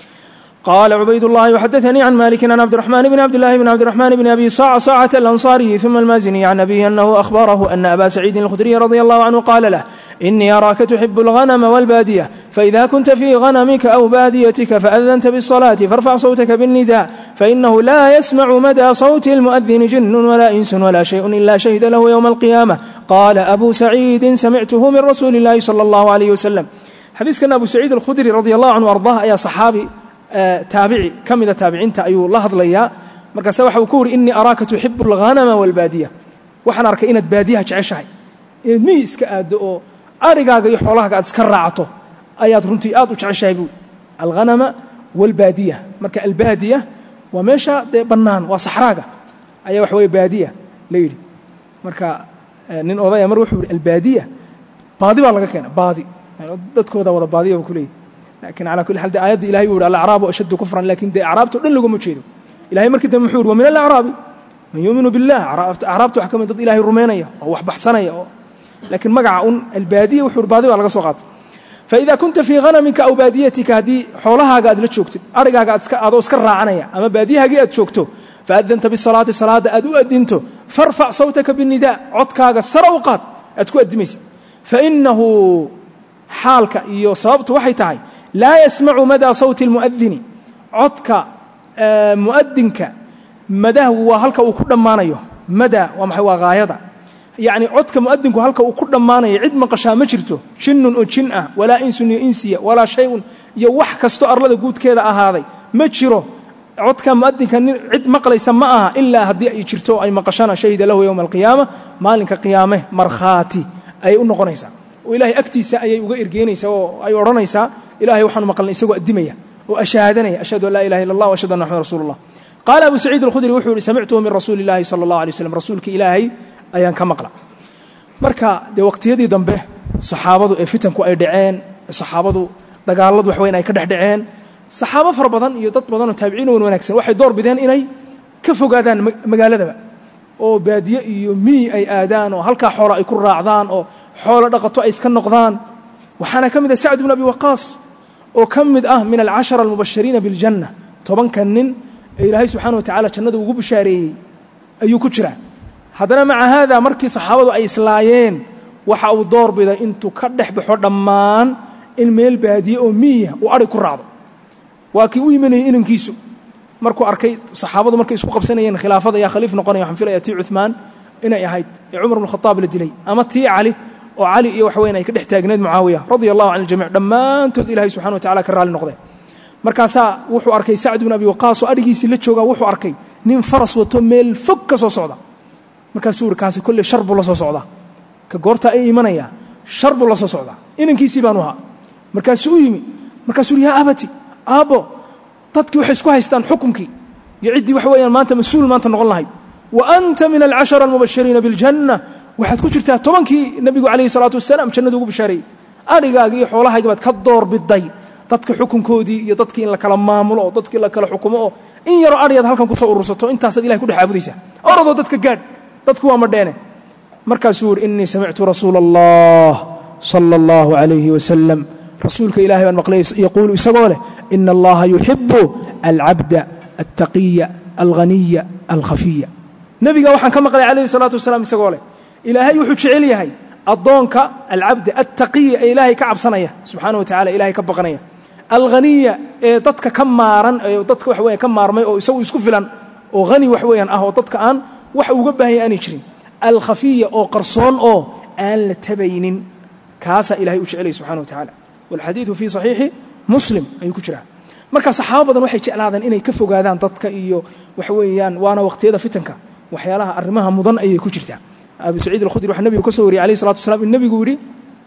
قال عبيد الله وحدثني عن مالك عن عبد الرحمن بن عبد الله بن عبد الرحمن بن أبي صاعة الأنصاري ثم المازني عن أبيه أنه أخبره أن أبا سعيد الخدري رضي الله عنه قال له إني أراك تحب الغنم والبادية فإذا كنت في غنمك أو باديتك فأذنت بالصلاة فارفع صوتك بالنداء فإنه لا يسمع مدى صوت المؤذن جن ولا إنس ولا شيء إلا شهد له يوم القيامة قال أبو سعيد سمعته من رسول الله صلى الله عليه وسلم حديث كان أبو سعيد الخدري رضي الله عنه وأرضاه يا صحابي تابعي كم إذا تابعينت أيو الله ضليا مركز سوى حوكور إني أراك تحب الغنم والبادية وحنا أراك إنت بادية تعيشها إن ميس كأدو أرجع يحولها قاعد سكرعته آيات رنتي آد وتعيشها يقول الغنم والبادية مركز البادية ومشى بنان وصحراء أي وحوي بادية ليلي مركز نين أضيع مروح البادية بادي والله كان بادي دتكو ده ولا بادية وكلي لكن على كل حال آيات إلهي يقول الأعراب أشد كفرا لكن ده أعرابته دل لقوا متشيدوا إلهي مركز محور ومن الأعراب من يؤمن بالله أعرابته حكم ضد إلهي الرومانية أو بحصنية لكن مقعون البادية وحور بادية على قصوات فإذا كنت في غنمك أو باديتك هذه حولها قاعد لتشوكت أرجع قاعد أسكر عنيا أما باديها قاعد تشوكته فأذنت بالصلاة صلاة أدنته فارفع صوتك بالنداء عدك السر وقات أتكو أدميس فإنه حالك يصابت وحي تعي لا يسمع مدى صوت المؤذن عدك مؤذنك مدى هو هلك وكل ما نيه مدى ومحوى غايضة يعني عدك مؤذنك هلك وكل دمانه عد مقشا ما جرته جن وجن ولا إنس إنسية ولا شيء يوح كستو أرلد جود كذا هذا ما جره عدك مؤذنك عد مقل يسمعها إلا هدي يجرته أي مقشنا شهد له يوم القيامة مالك قيامه مرخاتي أي أنه قنيسة وإلهي أكتيس أي وغير جينيسة أي ورنيسة إلهي وحنا مقلنا يسوى الدمية وأشهدني أشهد أن لا إله إلا الله وأشهد أن محمد رسول الله قال أبو سعيد الخدري وحوري سمعته من رسول الله صلى الله عليه وسلم رسولك إلهي أيان كمقلع marka de waqtiyadii dambe saxaabadu ee fitanku ay dhaceen saxaabadu dagaaladu wax weyn ay ka dhaxdhaceen saxaabo far badan iyo dad badan oo taabiciin oo wanaagsan waxay door bideen inay ka fogaadaan magaaladaba oo baadiye iyo mii ay aadaan oo halka xoolo ay ku raacdaan oo xoolo dhaqato ay iska noqdaan waxaana kamid ah Sa'd ibn Abi Waqqas oo kamid ah min al-10 al-mubashirin bil janna tobankan nin ilaahay subhanahu wa ta'ala jannada ugu bishaareeyay ayuu ku jiraa haddana maca hada markii saxaabadu ay islaayeen waxa uu door biday intuu ka dhaxbaxo dhammaan in meel baadiye oo miya uu ari ku raacdo waa kii u yimanay inankiisu markuu arkay saxaabadu markay isku qabsanayeen khilaafada ya khaliif noqonay waxaan filayaa tii Uthman inay ahayd Umar ibn Khattab la dilay ama tii Ali oo Ali iyo wax weyn ay ka dhex taagneed Muawiya radiyallahu anhu jamiic dhammaantood ilaahay subhanahu wa ta'ala ka raali noqday markaasa wuxuu arkay Sa'd ibn Abi Waqqas oo arigiisi la jooga wuxuu arkay nin faras wato meel fog ka soo socda markaasuu kaasi kulli sharbu la soo socda ka goorta ay imanaya sharbu la soo socda inankiisii baan waha markaasuu yimi markaasuu yaa abati aabo dadkii waxay isku haystaan xukunkii iyo cidii wax weeyaan maanta mas'uul maanta noqon lahayd wa anta min al-10 al-mubashirin bil janna waxaad ku jirtaa tobankii nabigu kaleey salaatu wasalaam jannada ugu bishaaray arigaaga iyo xoolahaaga baad ka door biday dadka xukunkoodii iyo dadkii in la kala maamulo dadkii la kala xukumo in yaro ariyad halkan ku soo urursato intaas ilaahay ku dhaxaabudaysa orado dadka gaad dadku waa madheene markaasuu inni sami'tu rasuulallah sallallahu alayhi wa sallam rasuulka ilaahay baan maqlay yaqulu isagoo leh inna allaha yuhibbu al-'abda at-taqiyya al-ghaniyya al-khafiyya nabiga waxaan ka maqlay alayhi salatu wasalaam isagoo leh ilaahay wuxuu jecel yahay adoonka al-'abda at-taqiyya ilaahay ka cabsanaya subhanahu wa ta'ala ilaahay ka baqanaya al-ghaniyya ee dadka ka maaran ee dadka wax weey ka maarmay oo isagu isku filan oo ghani wax weeyaan ah oo dadka aan wax uga baahan yahay jirin al-khafiyya oo qarsoon oo aan la tabaynin kaasa ilaahay u jecel subhanahu wa ta'ala wal hadithu fi sahih muslim ay ku jiraa marka saxaabadan waxay jeclaadeen inay ka fogaadaan dadka iyo wax weeyaan waana waqtiyada fitanka waxyaalaha arrimaha mudan ayay ku jirtaa Abu Sa'id al-Khudri waxa nabigu ka soo wariyay alayhi salatu wasalaam in nabigu yiri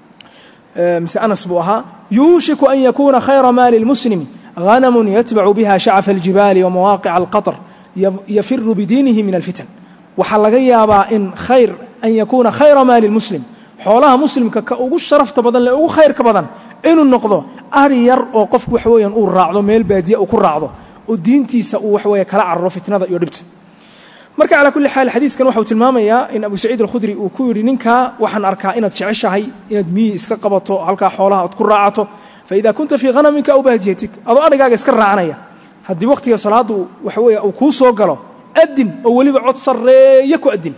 misa Anas buu ahaa yushiku an yakuna khayra mali al-muslimi ghanamun yatba'u biha sha'af al-jibali wa mawaqi' al-qatr yafirru bidinihi min al-fitan waxa laga yaabaa in khayr an yakuna khayra mali al-muslim xoolaha muslimka ka ugu sharafta badan le ugu khayrka badan inuu noqdo ari yar oo qofku wax weeyaan uu raacdo meel baadiye uu ku raacdo oo diintiisa uu wax weey kala carro fitnada iyo dhibta marka ala kulli xaal xadiiskan waxa uu tilmaamayaa in Abu Sa'id al-Khudri uu ku yiri ninka waxaan arkaa inaad jeceshahay inaad miyi iska qabato halka xoolaha aad ku raacato fa idha kunta fi ghanamika aw baadiyatik adoo arigaaga iska raacanaya hadii waqtiga salaadu wax weey uu ku soo galo adin oo waliba cod sareeyo ku adin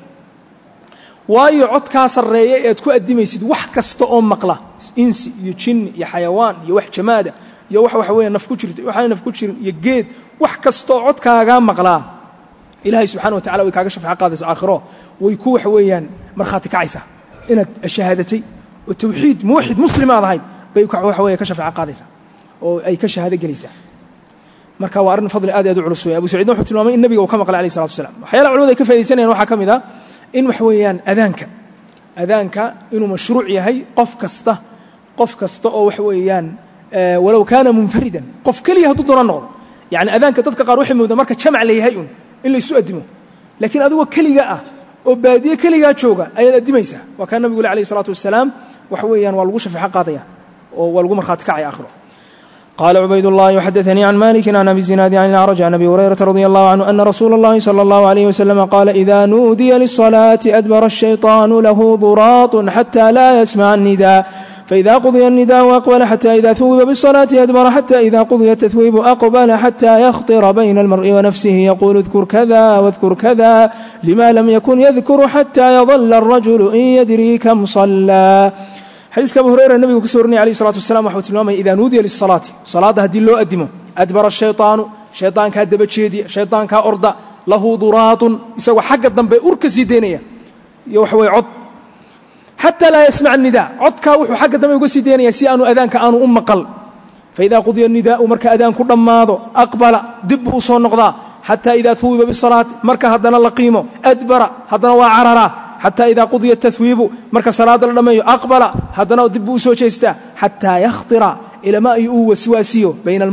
waayo codka sareeyo ee ku adimaysid wax kasta oo maqla insi iyo jin iyo xayawaan iyo wax jamaada iyo wax weey naf ku jirto waxa naf ku jirin iyo geed wax kasta oo codkaaga maqla ilaahay subhanahu wa ta'ala way kaaga shafaa qaadaysa aakhiro way ku wax weeyaan marxaati kacaysa inaad shahaadatay oo tawxiid muwahhid muslimaad ahayd bay wax weey ka shafaa qaadaysa oo ay ka shahaado galaysaa marka waa arin fadli aad u culus weey Abu Sa'id wuxuu tilmaamay in nabiga uu ka maqlay alayhi salatu wasalaam waxyaalaha culimada ay ka faa'iideysanayaan waxa kamid ah in wax weeyaan adaanka inuu mashruuc yahay qof kasta oo wax weeyaan walaw kana munfaridan qof kaliya haduu doona noqdo yaani adaanka dadka qaar waxay moodaan marka jamac leeyahay in la isu adimo laakiin adigu kaliya ah oo baadiye kaliya jooga ayaad adimaysa waa kan nabiga alayhi salatu wasalaam wax weeyaan waa lagu shafaa qaadaya oo waa lagu marxaati kacay aakhiro قال عبيد الله يحدثني عن مالك عن أبي الزناد عن الأعرج عن أبي هريرة رضي الله عنه أن رسول الله صلى الله عليه وسلم قال إذا نودي للصلاة أدبر الشيطان له ضراط حتى لا يسمع النداء فإذا قضي النداء أقبل حتى إذا ثوب بالصلاة أدبر حتى إذا قضي التثويب أقبل حتى يخطر بين المرء ونفسه يقول اذكر كذا واذكر كذا لما لم يكن يذكر حتى يظل الرجل إن يدري كم صلى حديث أبو هريرة النبي كسورني عليه الصلاة والسلام وحوت الماما إذا نودي للصلاة صلاة هدي له أدمه أدبر الشيطان شيطان كادب تشيدي شيطان كأرضى له ضراط يسوى حق الضنب أركز يدينيه يوحوي عض حتى لا يسمع النداء عدك وحو حق دم يقسي دينيا سي أنو أذانك أنو أمقل فإذا قضي النداء مركا أذان كل ماضو أقبل دبه صون نقضاء حتى إذا ثوب بالصلاة مركا هدنا لقيمه أدبر هدنا وعررا حتى إذا قضي التثويب مركا صلاة لما أقبل هدنا دبه سوشيستا حتى يخطر إلى ما يؤو وسواسيه بين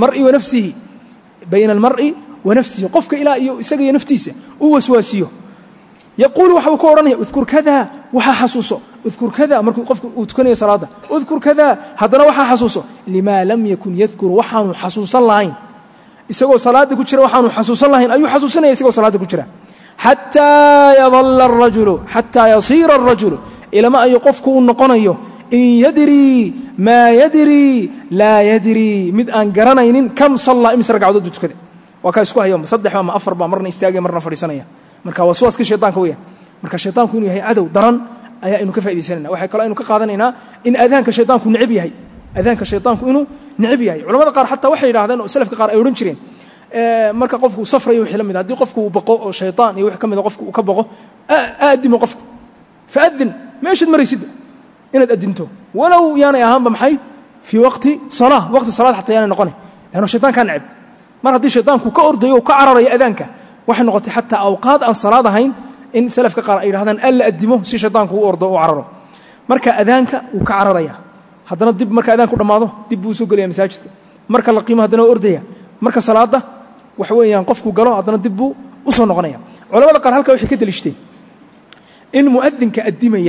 المرء ونفسه قفك إلى سقي نفتيسه وسواسيه يقول وحوكورني اذكر كذا وحا حسوسه اذكر كذا مركو قفك وتكني صلاة اذكر كذا هدنا وحا حسوسه لما لم يكن يذكر وحا حسوس اللهين isagoo salaada ku jira waxaanu xasuusan lahayn ayuu xasuusanaya isagoo salaada ku jira hatta yadhalla ar-rajulu hatta yasira ar-rajulu ila ma ay qofku uu noqonayo in yadri ma yadri la yadri mid aan garanaynin kam salla imsa ragcadood uu tukaday waa ka isku hayo saddex ama afar ba marna istaagay marna fadhiisanaya marka waswaaska shaytaanka weeyaa marka shaytaanku inuu yahay cadow daran ayaa inuu ka faa'iideysanayna waxa kale inuu ka qaadanaynaa in aadaanka shaytaanku nicib yahay أذانك الشيطان كإنه نعبيه علماء قار حتى وحي هذا سلف قار أيورن شرين مركا قفكو صفر يوحي لمن هذا قفكو بقو شيطان يوحي كم إذا قفكو وكبقه أقدم قفكو فأذن ما يشد مريسد إن أدنته ولو يعني أهم بمحي في وقت صلاة وقت الصلاة حتى يعني نقنه لأنه الشيطان كان نعب مرة دي الشيطان كأرض وكعرر يأذانك وحي نقطي حتى أوقات الصلاة هين إن سلف قار أيور هذا ألا أقدمه سي الشيطان كأرض وعرره مركا أذانك وكعرر يه haddana dib marka aadaanku dhamaado dib buu soo galaya masaajidka marka la qiimo haddana ordaya marka salaada wax weeyaan qofku galo haddana dib buu u soo noqonaya culimada qaar halka waxay ka dalishteen in muadinka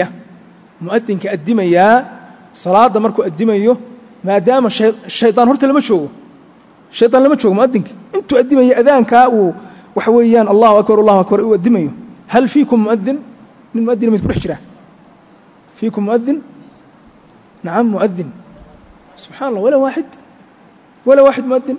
adimaya salaada markuu adimayo maadaama shaytaan horta lama joogo muadinka intuu adimaya aadaanka uu wax weeyaan Allahu akbar uu adimayo hal fiikum muadin min muadin mid ku dhex jira fiikum muadin نعم مؤذن سبحان الله ولا واحد مؤذن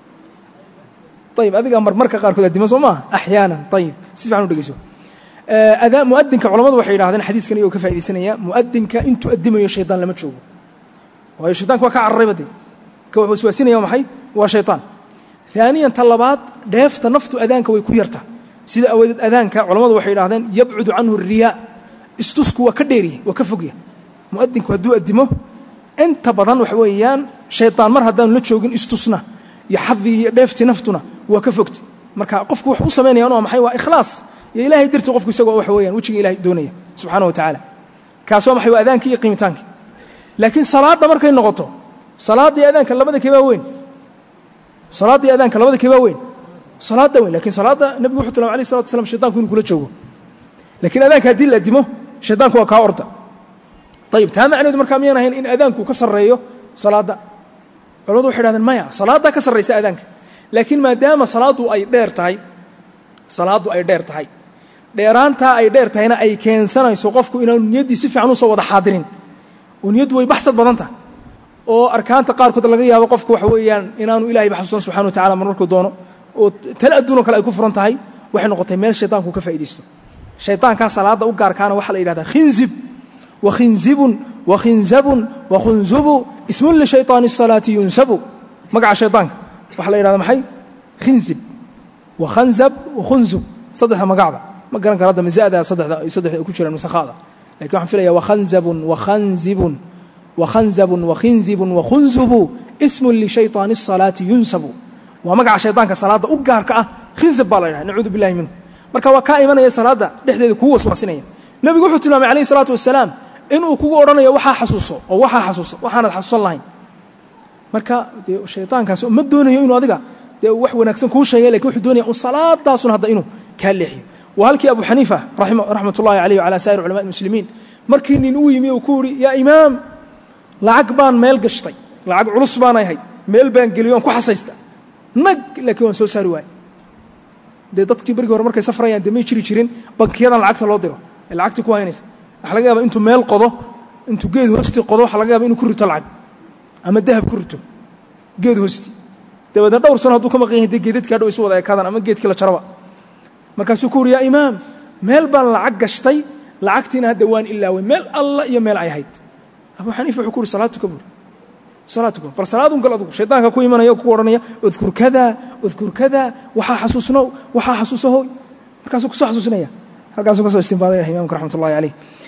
طيب هذا مركه قار كذا ديما سوما احيانا طيب سيفعلوا دغيسو اداء مؤذن كعلماء waxay yiraahdeen xadiiskan iyo ka faa'iideysanaya muadinka intuu adimayo shaytaan lama joogo waayo shaytaanku waa ka carrabadi ka wuxuu waswaasinayo maxay waa shaytaan ثانيا طلبات dheefta naftu adaanka way ku yarta sida awadeed adaanka culimadu waxay yiraahdeen yab'udu anhu ar-riya istusku waa ka dheeri waa ka fogya مؤذنك ودو أدمه أنت بدن وحويان شيطان مر هذا نلتشوجن استصنا يحظي دفت نفتنا وكفكت مركا قفك وحوصة مني أنا محيوا إخلاص يا إلهي درت قفك سجوا وحويان وجه إلهي دنيا سبحانه وتعالى كاسوا محيوا أذانك قيمتانك لكن صلاة مركا النقطة صلاة أذانك الله بدك يبوين صلاة أذانك الله بدك يبوين صلاة دوين لكن صلاة النبي محمد عليه الصلاة والسلام الشيطان يكون كله تشوه لكن أذانك هدي اللي أدمه الشيطان هو كأرض طيب تام عنده مركا ميانا هين إن أذانك كسر ريه صلاة علوضو حيران المايا صلاة كسر ريس أذانك لكن ما دام صلاته أي دير تهي ديران تا أي دير تهينا أي كان سنة يسوقفكو إنه نيدي سفي عنو صوّد حاضرين ونيد ويبحث بضانتا أو أركان تقار كده لغيها وقفكو حويان إنه إلهي بحث سبحانه وتعالى مروركو دونه وتلأدونه كلا يكون فرنتهي وحنو قطي ميل الشيطان كو كفا إيديستو الشيطان كان صلاة أوقار كان وحل إلى هذا خنزب وخنزب اسم لشيطان الصلاة ينسب مقع الشيطان وحل إلى هذا محي خنزب وخنزب وخنزب صدحها مقعبة ما قرن كرادة مزادة صدح كتير المسخاضة لكن وحن فيها وخنزب وخنزب اسم لشيطان الصلاة ينسب ومقع الشيطان كصلاة أوقار كأه خنزب بالله نعوذ بالله منه marka waa ka imanaya salaada dhexdeeda ku waswaasinaya nabigu wuxuu tilmaamay kaleey salaatu wasalaam inuu kugu oranayo waxa xasuuso waxaanad xasuusan lahayn marka shaytaankaas ma doonayo inuu adiga wax wanaagsan ku sheegay laakiin wuxuu doonayaa in salaadaasuna hadda inuu ka leexiyo وهلكي أبو حنيفة رحمة الله عليه وعلى سائر علماء المسلمين مركي نوي مي وكوري يا إمام لعقبان ميل قشطي لعق علص بان هاي ميل بان قليون كو حسيستا نق لكن سو سارواي دي dadkii bariga hore markay safrayaan damay jirin bankiyada lacagta loo diro lacagta ku haynaysa waxa laga yaabaa intuu meel qodo intuu geed hoosti qodo waxa laga yaabaa inuu ku rito lacag ama dahab ku rito geed hoosti dabada dhowr sano haduu ka maqan yahay geedadka dhaw isu wada kaadaan ama geedkii la jaraba markaasuu ku riyaa imaam meel baan lacag gashtay lacagtiina hadda waan ilaaway meel alla iyo meel ay hayd Abu Hanifa wuxuu ku ri salaatu kabur bal salaadun gal adigu shaytaanka ku imanaya ku oranaya udkur kada waxa xasuuso markaasuu ku soo xasuusinaya halkaasuu ka soo istinbaaday imaamka raxmatullaahi alayhi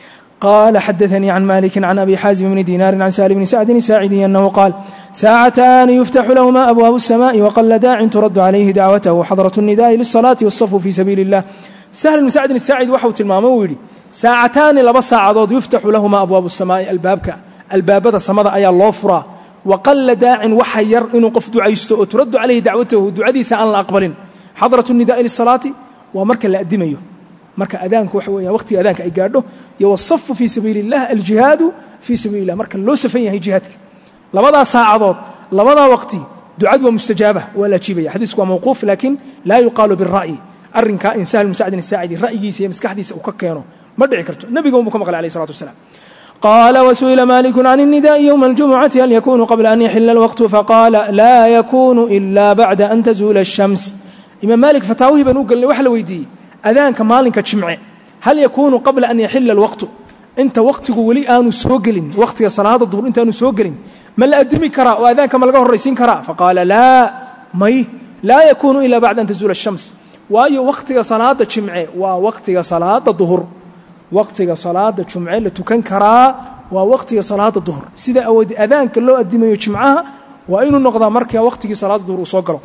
قال حدثني عن مالك عن أبي حازم بن دينار عن سالم بن سعد الساعدي أنه قال ساعتان يفتح لهما أبواب السماء وقل داع ترد عليه دعوته وحضرة النداء للصلاة والصف في سبيل الله. سهل بن سعد الساعدي وحوت الماموري ساعتان لبا ساعدود يفتح لهما أبواب السماء البابة السماء أي الله فرا وقل داع وحير إنه قف دعيسته ترد عليه دعوته دعدي سأل الأقبلين حضرة النداء للصلاة ومركا لأدميه marka adaanku waxa weeyaan waqtiga adaanka ay gaadho iyo wasaffu fi sabiilillah aljihaad fi sabiilillah marka loo safan yahay jihaadka labada saacadood labada waqti ducadu waa mustajaaba wala jibaya xadiisku waa mawquuf laakin la yuqalu bil ra'yi arrinka insaan musaacid saacidi ra'yigiisa iyo maskaxdiisa uu ka keeno ma dhici karto nabiga uu ka maqlay alayhi salatu wasalaam قال وسئل مالك عن النداء يوم الجمعة هل يكون قبل أن يحل الوقت فقال لا يكون إلا بعد أن تزول الشمس. إمام مالك فتاويه بنو قال له وحلا ويدي أذانك مالك جمعة هل يكون قبل أن يحل الوقت أنت وقتك ولي آن سوقل وقت صلاة الظهر أنت آن سوقل ما الأدمي كراء وأذانك ما لقاه الرئيسين كراء فقال لا يكون إلا بعد أن تزول الشمس وأي وقت صلاة جمعة ووقت صلاة الظهر وقت صلاة الجمعة لتكن كراء ووقت صلاة الظهر سيدا أود أذانك لو أدمي يجمعها وأين النقضة مركة وقت صلاة الظهر وصقره.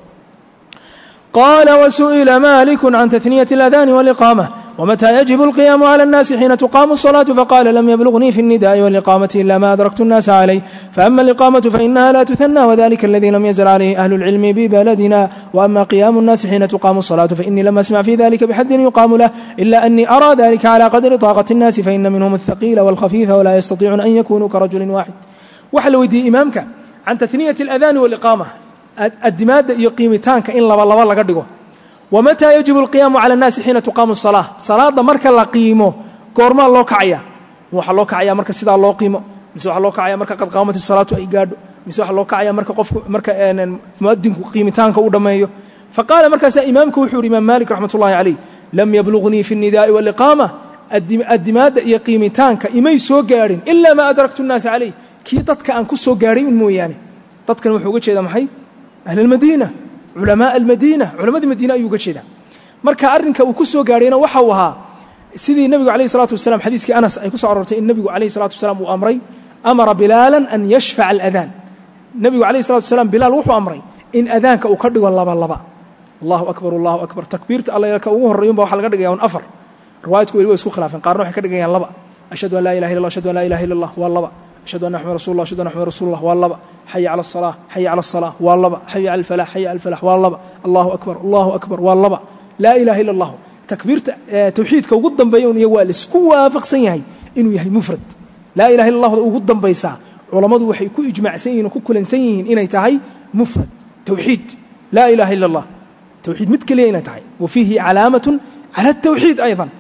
قال وسئل مالك عن تثنية الأذان والإقامة ومتى يجب القيام على الناس حين تقام الصلاة فقال لم يبلغني في النداء والإقامة إلا ما أدركت الناس عليه فأما الإقامة فإنها لا تثنى وذلك الذي لم يزل عليه أهل العلم ببلدنا وأما قيام الناس حين تقام الصلاة فإني لم أسمع في ذلك بحد يقام له إلا أني أرى ذلك على قدر طاقة الناس فإن منهم الثقيل والخفيف ولا يستطيعون أن يكونوا كرجل واحد. وحلو دي إمامك عن تثنية الأذان والإقامة الدماد يقيمتانك إن لبا لغا دغو ومتى يجب القيام على الناس حين تقام الصلاة صلاة marka la qiimo goorma loo kacaya waxa loo kacaya marka sida loo qiimo mise waxa loo kacaya marka qad qaamati salaatu ay gaadho mise waxa loo kacaya marka qofku marka muadinku qiimitaanka u dhameeyo faqala markaas imaamku wuxuu imaam Malik rahmatullahi alayhi lam yablughni fi an-nidaa' wal iqama الدماد يقيمتانك imay soo gaarin illa ma adraktu an-nas alayhi ki dadka aan ku soo gaaray in mooyaane dadkan wuxuu uga jeedaa maxay أهل المدينة علماء المدينة علماء المدينة يوجد مركا أرنك وكسو قارينا وحوها سيدي النبي عليه الصلاة والسلام حديث أنس أي كسو عررتين النبي عليه الصلاة والسلام أمر بلالا أن يشفع الأذان النبي عليه الصلاة والسلام بلال وحو أمري إن أذانك أكرد والله الله أكبر الله أكبر تكبيرت الله لك أوه الريوم بوحل قدق يون أفر روايتك ويلو يسكو خلافا قارنوا حكدق يون لبا أشهد أن لا إله إلا الله أشهد أن لا إله إلا الله والله أشهد أن محمد رسول الله أشهد أن محمد رسول الله والله حي على الصلاة حي على الصلاة والله حي على الفلاح حي على الفلاح والله الله أكبر والله لا إله إلا الله تكبير توحيدك وقدم بيون يوال اسكو وافق سنيهي إنه يهي مفرد لا إله إلا الله وقدم بيسا علماء وحي كو إجماع سنين وكو كل سنين إنه يتهي مفرد توحيد لا إله إلا الله توحيد متكلي إنه يتهي وفيه علامة على التوحيد أيضا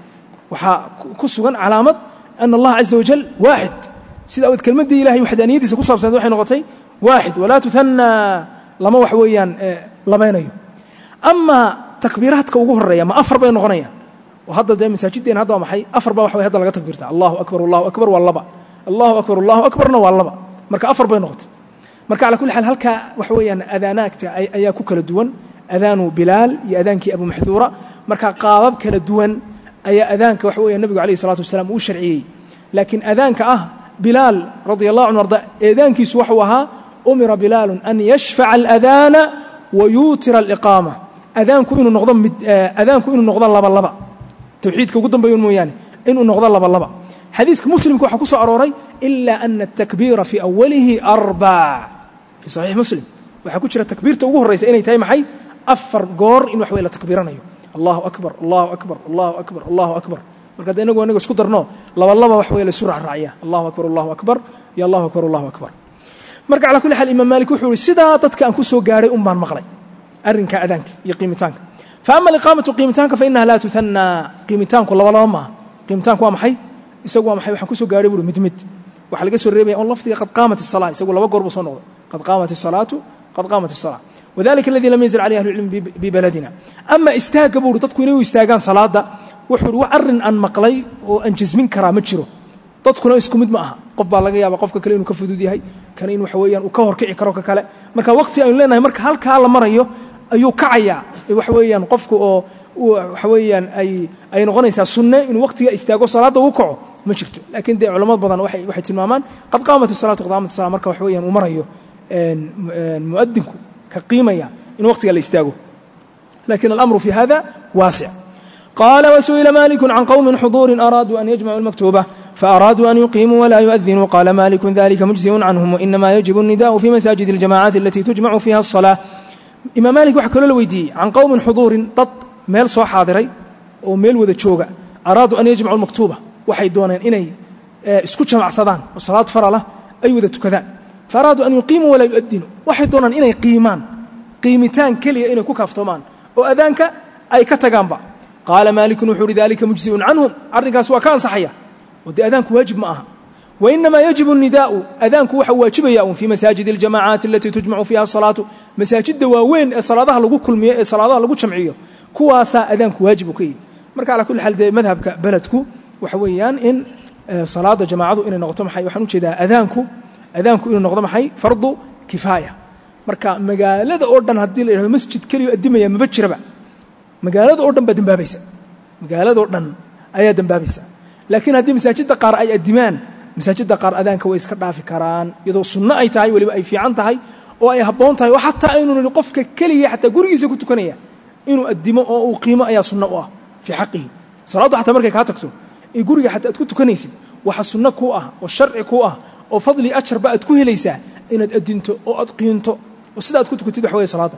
كسوغا علامة أن الله عز وجل واحد سيدا أود كلمة دي إلهي وحدانيتي سكوصها بسند وحي نغطي واحد ولا تثنى لما وحويان لبينيو أما تكبيراتك وجوه الريا ما أفر بين غنيا وهذا ده مساجدين هذا ما حي أفر بوحوي هذا لقى تكبيرته الله أكبر والله الله أكبر والله مركا أفر بين غط مركا على كل حال هلك وحويان أذانك أي كوكل الدون أذان بلال يا أذانك أبو محذورة مركا قابب كل الدون أي أذانك وحويان النبي عليه الصلاة والسلام وشرعي لكن أذانك بلال رضي الله عنه وارضاه إذانك سوحوها أمر بلال أن يشفع الأذان ويوتر الإقامة أذانك إنه نغضان لبا توحيدك قدام بيون موياني إنه نغضان لبا حديثك مسلم كو حكوسو أروري إلا أن التكبير في أوله 4 في صحيح مسلم وحكوش التكبير توقوه الرئيس إنه يتايم حي أفر قور إنه حوالي تكبيرنا الله أكبر الله أكبر الله أكبر الله أكبر marka inagu isku darno laba wax weey la surah raaciya Allahu akbar ya Allahu akbar marka ala kulli hal imam Malik wuxuu sida dadka aan ku soo gaaray baan maqlay arinka adanka iyo qiimitaanka fa amma liqamatu qiimitaanka fa innaha la tuthanna qiimitaanku laba ma qiimitaanku waa maxay isagu waa maxay waxaan ku soo gaaray buu mid waxa laga soo reebay on laftiga qad qaamat as-salat isagu laba goor buu soo noqday qad qaamat as-salatu qad qaamat as-salat وذلك الذي لم ينزل عليه أهل العلم ببلدنا أما استاقبوا dadku inay istaagaan salaada wuxuu arin aan maqlay oo aan jismin kara ma jiro dadkuna isku mid ma aha qof baa laga yaabaa qofka kale inuu ka fudud yahay kan in wax weeyaan uu ka horkici karo ka kale marka waqti ay leenahay marka halka la marayo ayuu kacaya wax weeyaan qofku oo wax weeyaan ay noqonaysaa sunna in waqtiga istaago salaada uu kaco ma jirto laakiin dee culamad badan waxay tilmaamaan qad qaamat as-salaatu qad qaamat as-salaam marka wax weeyaan uu marayo muadinku ka qiimaya in waqtiga la istaago laakiin al-amru fi hada waasi' قال وسئل مالك عن قوم حضور أرادوا أن يجمعوا المكتوبة فأرادوا أن يقيموا ولا يؤذنوا قال مالك ذلك مجزئ عنهم وإنما يجب النداء في مساجد الجماعات التي تجمع فيها الصلاة إمام مالك وحكى له ويدي عن قوم حضور ضد ميل سو حاضري وميل وذا جوجا أرادوا أن يجمعوا المكتوبة waxay dooneen inay isku jamacsadaan oo salaad farala ay wada tukadaan faradu an yuqimu wala yu'adinu waxay doonaan inay qiimitaan kaliya inay ku kaaftoomaan oo adaanka ay ka tagaanba qaala maalik wuxuu dalika mujzi'un anhum arrinkaas waa ka ansaxaya wada adaanku waajib ma aha وإنما يجب النداء أذانك واجبيا في مساجد الجماعات التي تجمع فيها الصلاة مساجد وين الصلاة لغو كل الصلاة لغو جمعية كواسا أذانك واجبك marka على كل حال مذهبك بلدكو وحويان إن صلاة جماعة إن نقطة محي وحنو كذا أذانكو إن نقطة محي فرض كفاية مركا مجالد أردن هديل إلى مسجد كلي الدمية مبتشر بقى مجالد أردن بدم بابيسة مجالد أردن أيادم بابيسة لكن هدي مساجد قار أي الدمان مساجد قار أذانك ويسكر في كران يدو سنة أي تاي ولا أي في عن تاي أو أي هبون تاي وحتى إنه نقفك كلي حتى جوريز كنت كنية إنه الدماء أو قيمة أي سنة في حقه صلاة حتى مركك هاتكتو يقولي حتى تكون تكنيسي وحسنة كوءه والشرع كوءه وفضلي أشر بقى تكوه ليس إن أدينته أو أدقينته وسيدا تكون تكتب حوالي صلاة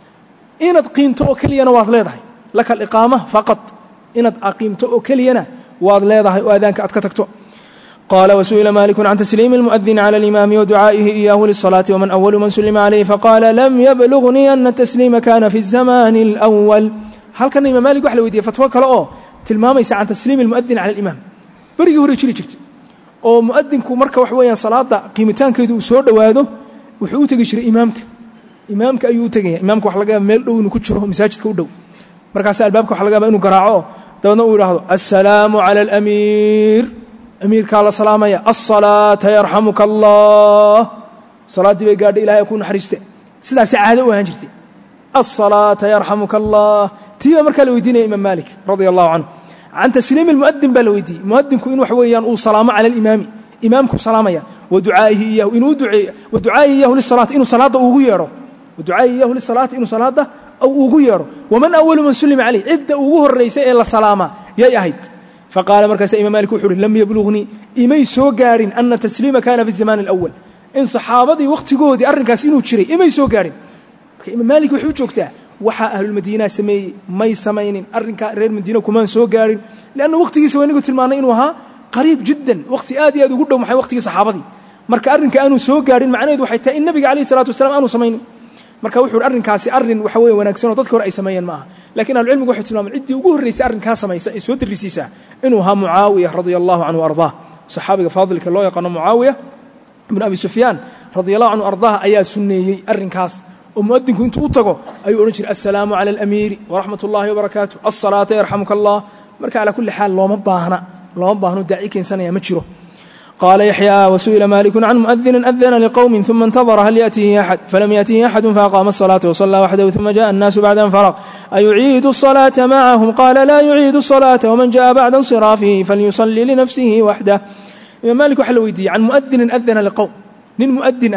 إن أدقينته أو كلينا واضليضه لك الإقامة فقط إن أقيمته أو كلينا واضليضه وأذانك أتكتكته قال وسئل مالك عن تسليم المؤذن على الإمام ودعائه إياه للصلاة ومن أول من سلم عليه فقال لم يبلغني أن التسليم كان في الزمان الأول هل كان الإمام مالك وحلو يدي فتوى كلا tilmaamaysa can tasliim almu'adin cala alimaam berigii hore jiri jirtay oo mu'adinku marka wax weeyaan salaada qiimitaankeedu uu soo dhawaado wuxuu u tagi jiray imaamka ayuu u tagayaa imaamka wax laga yaabaa meel dhow inuu ku jiro masaajidka u dhow markaas albaabka wax laga yaabaa inuu garaaco dabadna uu yiraahdo assalaamu cala alamiir amiirka la salaamaya as-salaata yarhamuka allah salaadii bay gaadhay ilaahay ku naxariiste sidaas caado u ahaan jirtay as-salaata yarhamuka allah تيجي مركل ويدينا إمام مالك رضي الله عنه عن تسليم المؤذن بالويدي مؤذنك إنه حويان وسلام على الإمام إمامكم سلامية ودعائه إياه إنه ودعائه إياه للصلاة إنه صلاة أو غيره ودعائه إياه للصلاة إنه صلاة أو غيره ومن أول من سلم عليه عدة أوه الرئيس إلى السلامة يا يهيد فقال مركز إمام مالك وحور لم يبلغني إمي سوغارين أن التسليم كان في الزمان الأول إن صحابتي وقت جودي أرنكاس إنه تشري إمي سوغارين إمام مالك وحور شوكته waxa ahlul madiina may sameeyeen arrinka reer madiina kuma soo gaarin laana waqtigiisa waynagu tilmaanay inuu ahaa qariib jiddan waqti aad iyo aad ugu dhow maxay waqtigii saxaabadii marka arrinka aanu soo gaarin macnaheedu waxay tahay in nabiga kaleey salaatu wasalaam aanu sameeyeen marka wuxuu arrinkaasi arrin waxa weey wanaagsan oo dadka hore ay sameeyeen maaha laakiin ahlul cilmigu waxay tilmaameen cidii ugu horeysay arrinkaas sameeyay ay soo dirisiisa inuu ahaa muawiya radiyallahu anhu ardaa saxaabiga faadilka loo yaqaan muawiya ibn abi sufyan radiyallahu anhu ardaa ayaa sunneeyay arrinkaas ومؤذنك أنت أتقو أي أرجل السلام على الأمير ورحمة الله وبركاته الصلاة يرحمك الله مركا على كل حال لو مباهنا داعيك إنسان يمتشره قال يحيى وسئل مالك عن مؤذن أذن لقوم ثم انتظر هل يأتيه أحد فلم يأتيه أحد فأقام الصلاة وصلى وحده ثم جاء الناس بعد أن فرغ أيعيد الصلاة معهم قال لا يعيد الصلاة ومن جاء بعد انصرافه فليصلي لنفسه وحده مالك حلويدي عن مؤذن أذن لقوم مؤذنه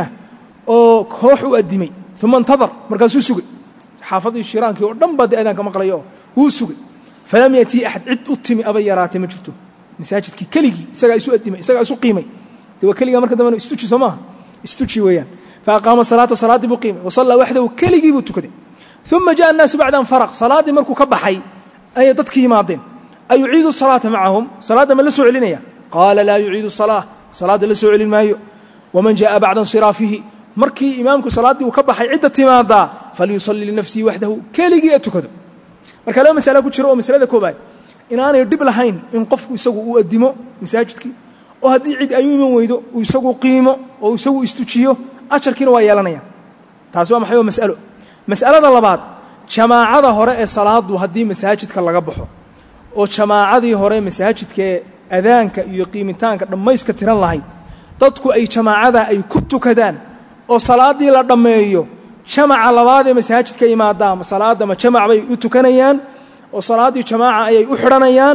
أو كوح أدمي ثم انتظر مركز سوق حافظي الشيرانكي ودن بد اذان كما قليو هو سوق فلم ياتي احد عد اتمي ابيراتي ما جرتو مساجدكي كليغي اسغا اسو ادمي اسغا اسو قيمي دو كليغا marka dambe istuji soma istuji weeyaan فاقام صلاه بقيمه وصلى وحده كليغي بو تكدي ثم جاء الناس بعد ان فرغ صلاه markuu ka baxay ay dadkii yimaadeen ay yuciidu salata macahum salada ma la soo celinaya qala la yuciidu salada la soo celin maayo ومن جاء بعد انصرافه markii imaamku salaadii uu ka baxay cid timaada falyusalli li nafsihi wahdahu keligii atukado marka laba mas'ala ku jiro oo mas'alada koobaad inaanay dib lahayn in qofku isagu uu adimo masaajidkii oo hadii cid ay iman weydo uu isagu qiimo oo isagu istujiyo ajarkiina waa yeelanaya taas waa maxay mas'alada labaad jamaacada hore ee salaadu hadii masaajidka laga baxo oo jamaacadii hore masaajidka adaanka iyo qiimitaanka dhamayska tiran lahayd dadku ay jamaacada ay ku tukadaan oo salaadii la dhameeyo jamaaca labaad ee masaajidka yimaadaan salaada ma jamaac bay u tukanayaan oo salaadii jamaaca ay u xiranayaan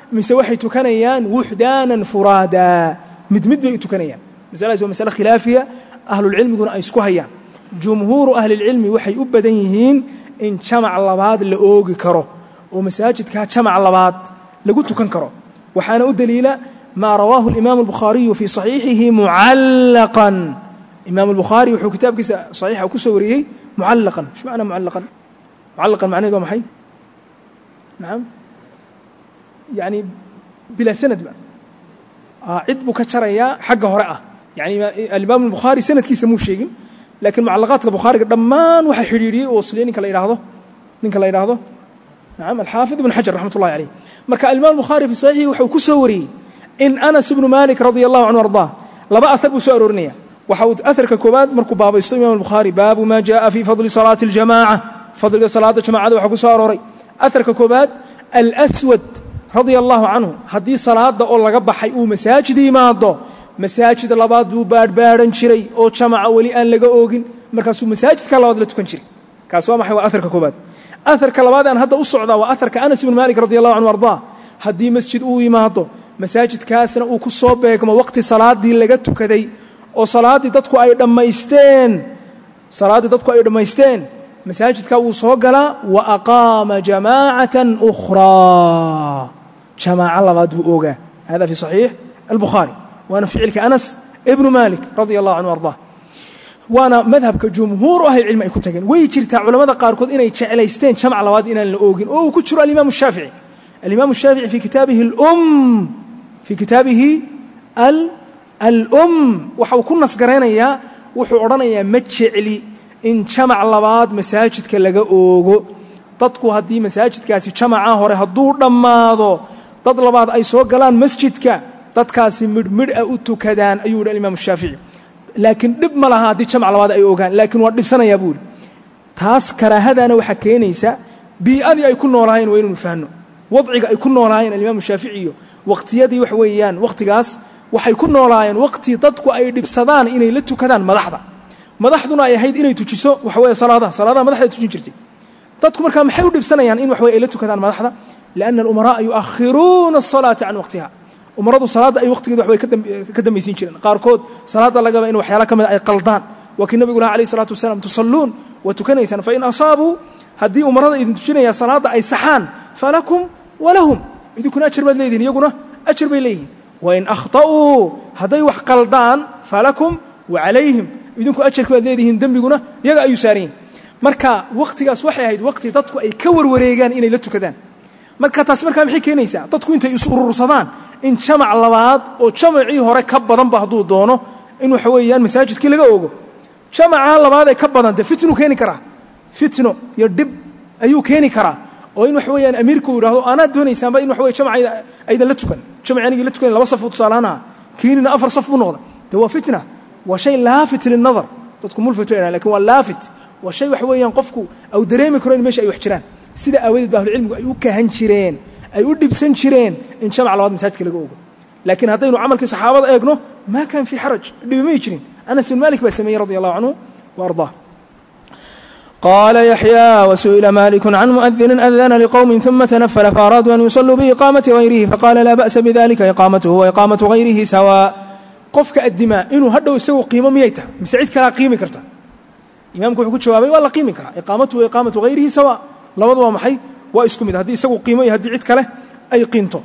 mise waxay tukanayaan wuxdaanan furaadaa mid bay u tukanayaan masaladaas waa masale khilaafiya ahlulcilmiguna ay isku hayaan jumhuuru ahlilcilmi waxay u badan yihiin in jamac labaad la oogi karo oo masaajidkaa jamac labaad lagu tukan karo waxaana u daliila maa rawaahu alimaamu albukhaariyu fii saxiixihi mucallaqan imaamu albukhaari wuxuu kitaabkiisa saxiixa ku soo wariyey mucallaqan shu macnaa mucallaqan mucallaqan macnaheedu waa maxay nacam yani bilaa sanadba cid buu ka jarayaa xagga hore ah yani alimaam albukhaari sanadkiisa muu sheegin laakiin mucallaqaadka bukhaariga dhammaan waxa xidhiidhiyey oo sliya ninka la yidhaahdo nacam alxaafid ibn xajar raxmat ullahi caleyh marka alimaam albukhaari fi saxiixihi wuxuu ku soo wariyey in anas ibnu malik radia allahu canhu ardaa laba ahar buu soo aroorinaya waxa uu aharka koobaad markuu baabaysto imam albukhaari baabu maa jaءa fii fadli salaati اljamaaca fadliga salaada jamaacada waxaa ku soo arooray aharka koobaad alswad radia allahu canhu haddii salaada oo laga baxay uu masaajid yimaado masaajid labaad buu baadhbaadhan jiray oo jamaca weli aan laga oogin markaasuu masaajidka labaad la tukan jiray kaas waa maxay waa aharka koobaad aharka labaad aan hadda u socdaa waa aharka anas ibn malik radi allahu canhu ardaa haddii masjid uu yimaado masaajidkaasna uu ku soo beegmo waqti salaadii laga tukaday oo salaaddii dadku ay dhammaysteen masaajidkaa wuu soo galaa wa aqaama jamaacatan ukhraa jamaaco labaad buu oogaa hada fi saxiix albukhaari waana ficilka anas ibnu malik radia allahu canhu ardaa waana madhabka jumhuuru ahlicilmi ay ku tageen way jirtaa culamada qaarkood inay jeclaysteen jamac labaad inaan la oogin oo uu ku jiro alimaam shaafici alimaam shaafici fii kitaabihi waxa uu ku nasgaraynayaa wuxuu odhanayaa ma jecli in jamac labaad masaajidka laga oogo dadku haddii masaajidkaasi jamaca hore hadduu dhammaado dad labaad ay soo galaan masjidka dadkaasi midhmidha u tukadaan ayuu yidhi alimaam shaafici laakiin dhib ma laha haddii jamac labaad ay oogaan laakiin waa dhibsanayaa buu yidhi taas karaahadaana waxaa keenaysa bii'adii ay ku noolaayeen waa inaynu fahno wadciga ay ku noolaayeen alimaam shaafici iyo waqtiyadii waxa weeyaan waqtigaas waxay ku noolaayeen waqti dadku ay dhibsadaan inay la tukadaan madaxduna ay ahayd inay tujiso waxa weeye salaadaha madaxda tujin jirtay dadku markaa maxay u dhibsanayaan in wax weeye ay la tukadaan madaxda lianna alumaraa yu'akhiruuna asalaata can waqtiha umaradu salaadda ay waqtigeeda wax way ka dambaysiin jireen qaarkood salaadda lagaba in waxyaala ka mida ay qaldaan waa kii nabigu laha alayh salatu wasalaam tusalluun waa tukanaysaan fain asaabuu haddii umarada idin tujinaya salaadda ay saxaan falakum walahum idinkuna ajar baad leedihin iyaguna ajar bay leeyihin wain akhta'uu hadday wax qaldaan falakum wa calayhim idinku ajarku baad leedihiin dembiguna iyaga ayuu saaran yihin marka waqtigaas waxay ahayd waqti dadku ay ka warwareegaan inay la tukadaan marka taas markaa maxay keenaysaa dadku intay is urursadaan in jamac labaad oo jamacii hore ka badanba hadduu doono in waxa weeyaan masaajidkii laga ogo jamaca labaad ee ka badan dee fitnu keeni karaa fitno iyo dhib ayuu keeni karaa oo in waxa weeyaan amiirku yidhaahdo anaad doonaysaanba in waxa weye jamac aydan la tukan jamac anigii la tukan 2 saf tusaalaanaha kiinina 4 saf buu noqda dee waa fitna waa shay laafit linadar dadku mulfit weeyaan laakiin waa laafit waa shay waxa weeyaan qofku au dareemi karo in meesha ay wax jiraan sida aawadeed ba ahlucilmigu ay u kahan jireen ay u dhibsan jireen in jamac labaad masaajidka laga ogo laakiin haddaynu camalkii saxaabada eegno maa kaan fii xaraj dhibimay jirin anas bin malik baa sameeyey radi allahu canhu wa ardaa قال يحيى وسئل مالك عن مؤذن أذن لقوم ثم تنفل فأرادوا أن يصلوا بإقامة غيره فقال لا بأس بذلك إقامته وإقامة غيره سواء qofka addimaa inuu hadhow isagu qiimo miyay tahay mise cid kalaa qiimi karta imaamku wuxuu ku jawaabay waa la qiimi karaa iqaamatu wa iqaamatu hayrihi sawa labadu waa maxay waa isku mid haddii isagu qiimo iyo haddii cid kale ay qiinto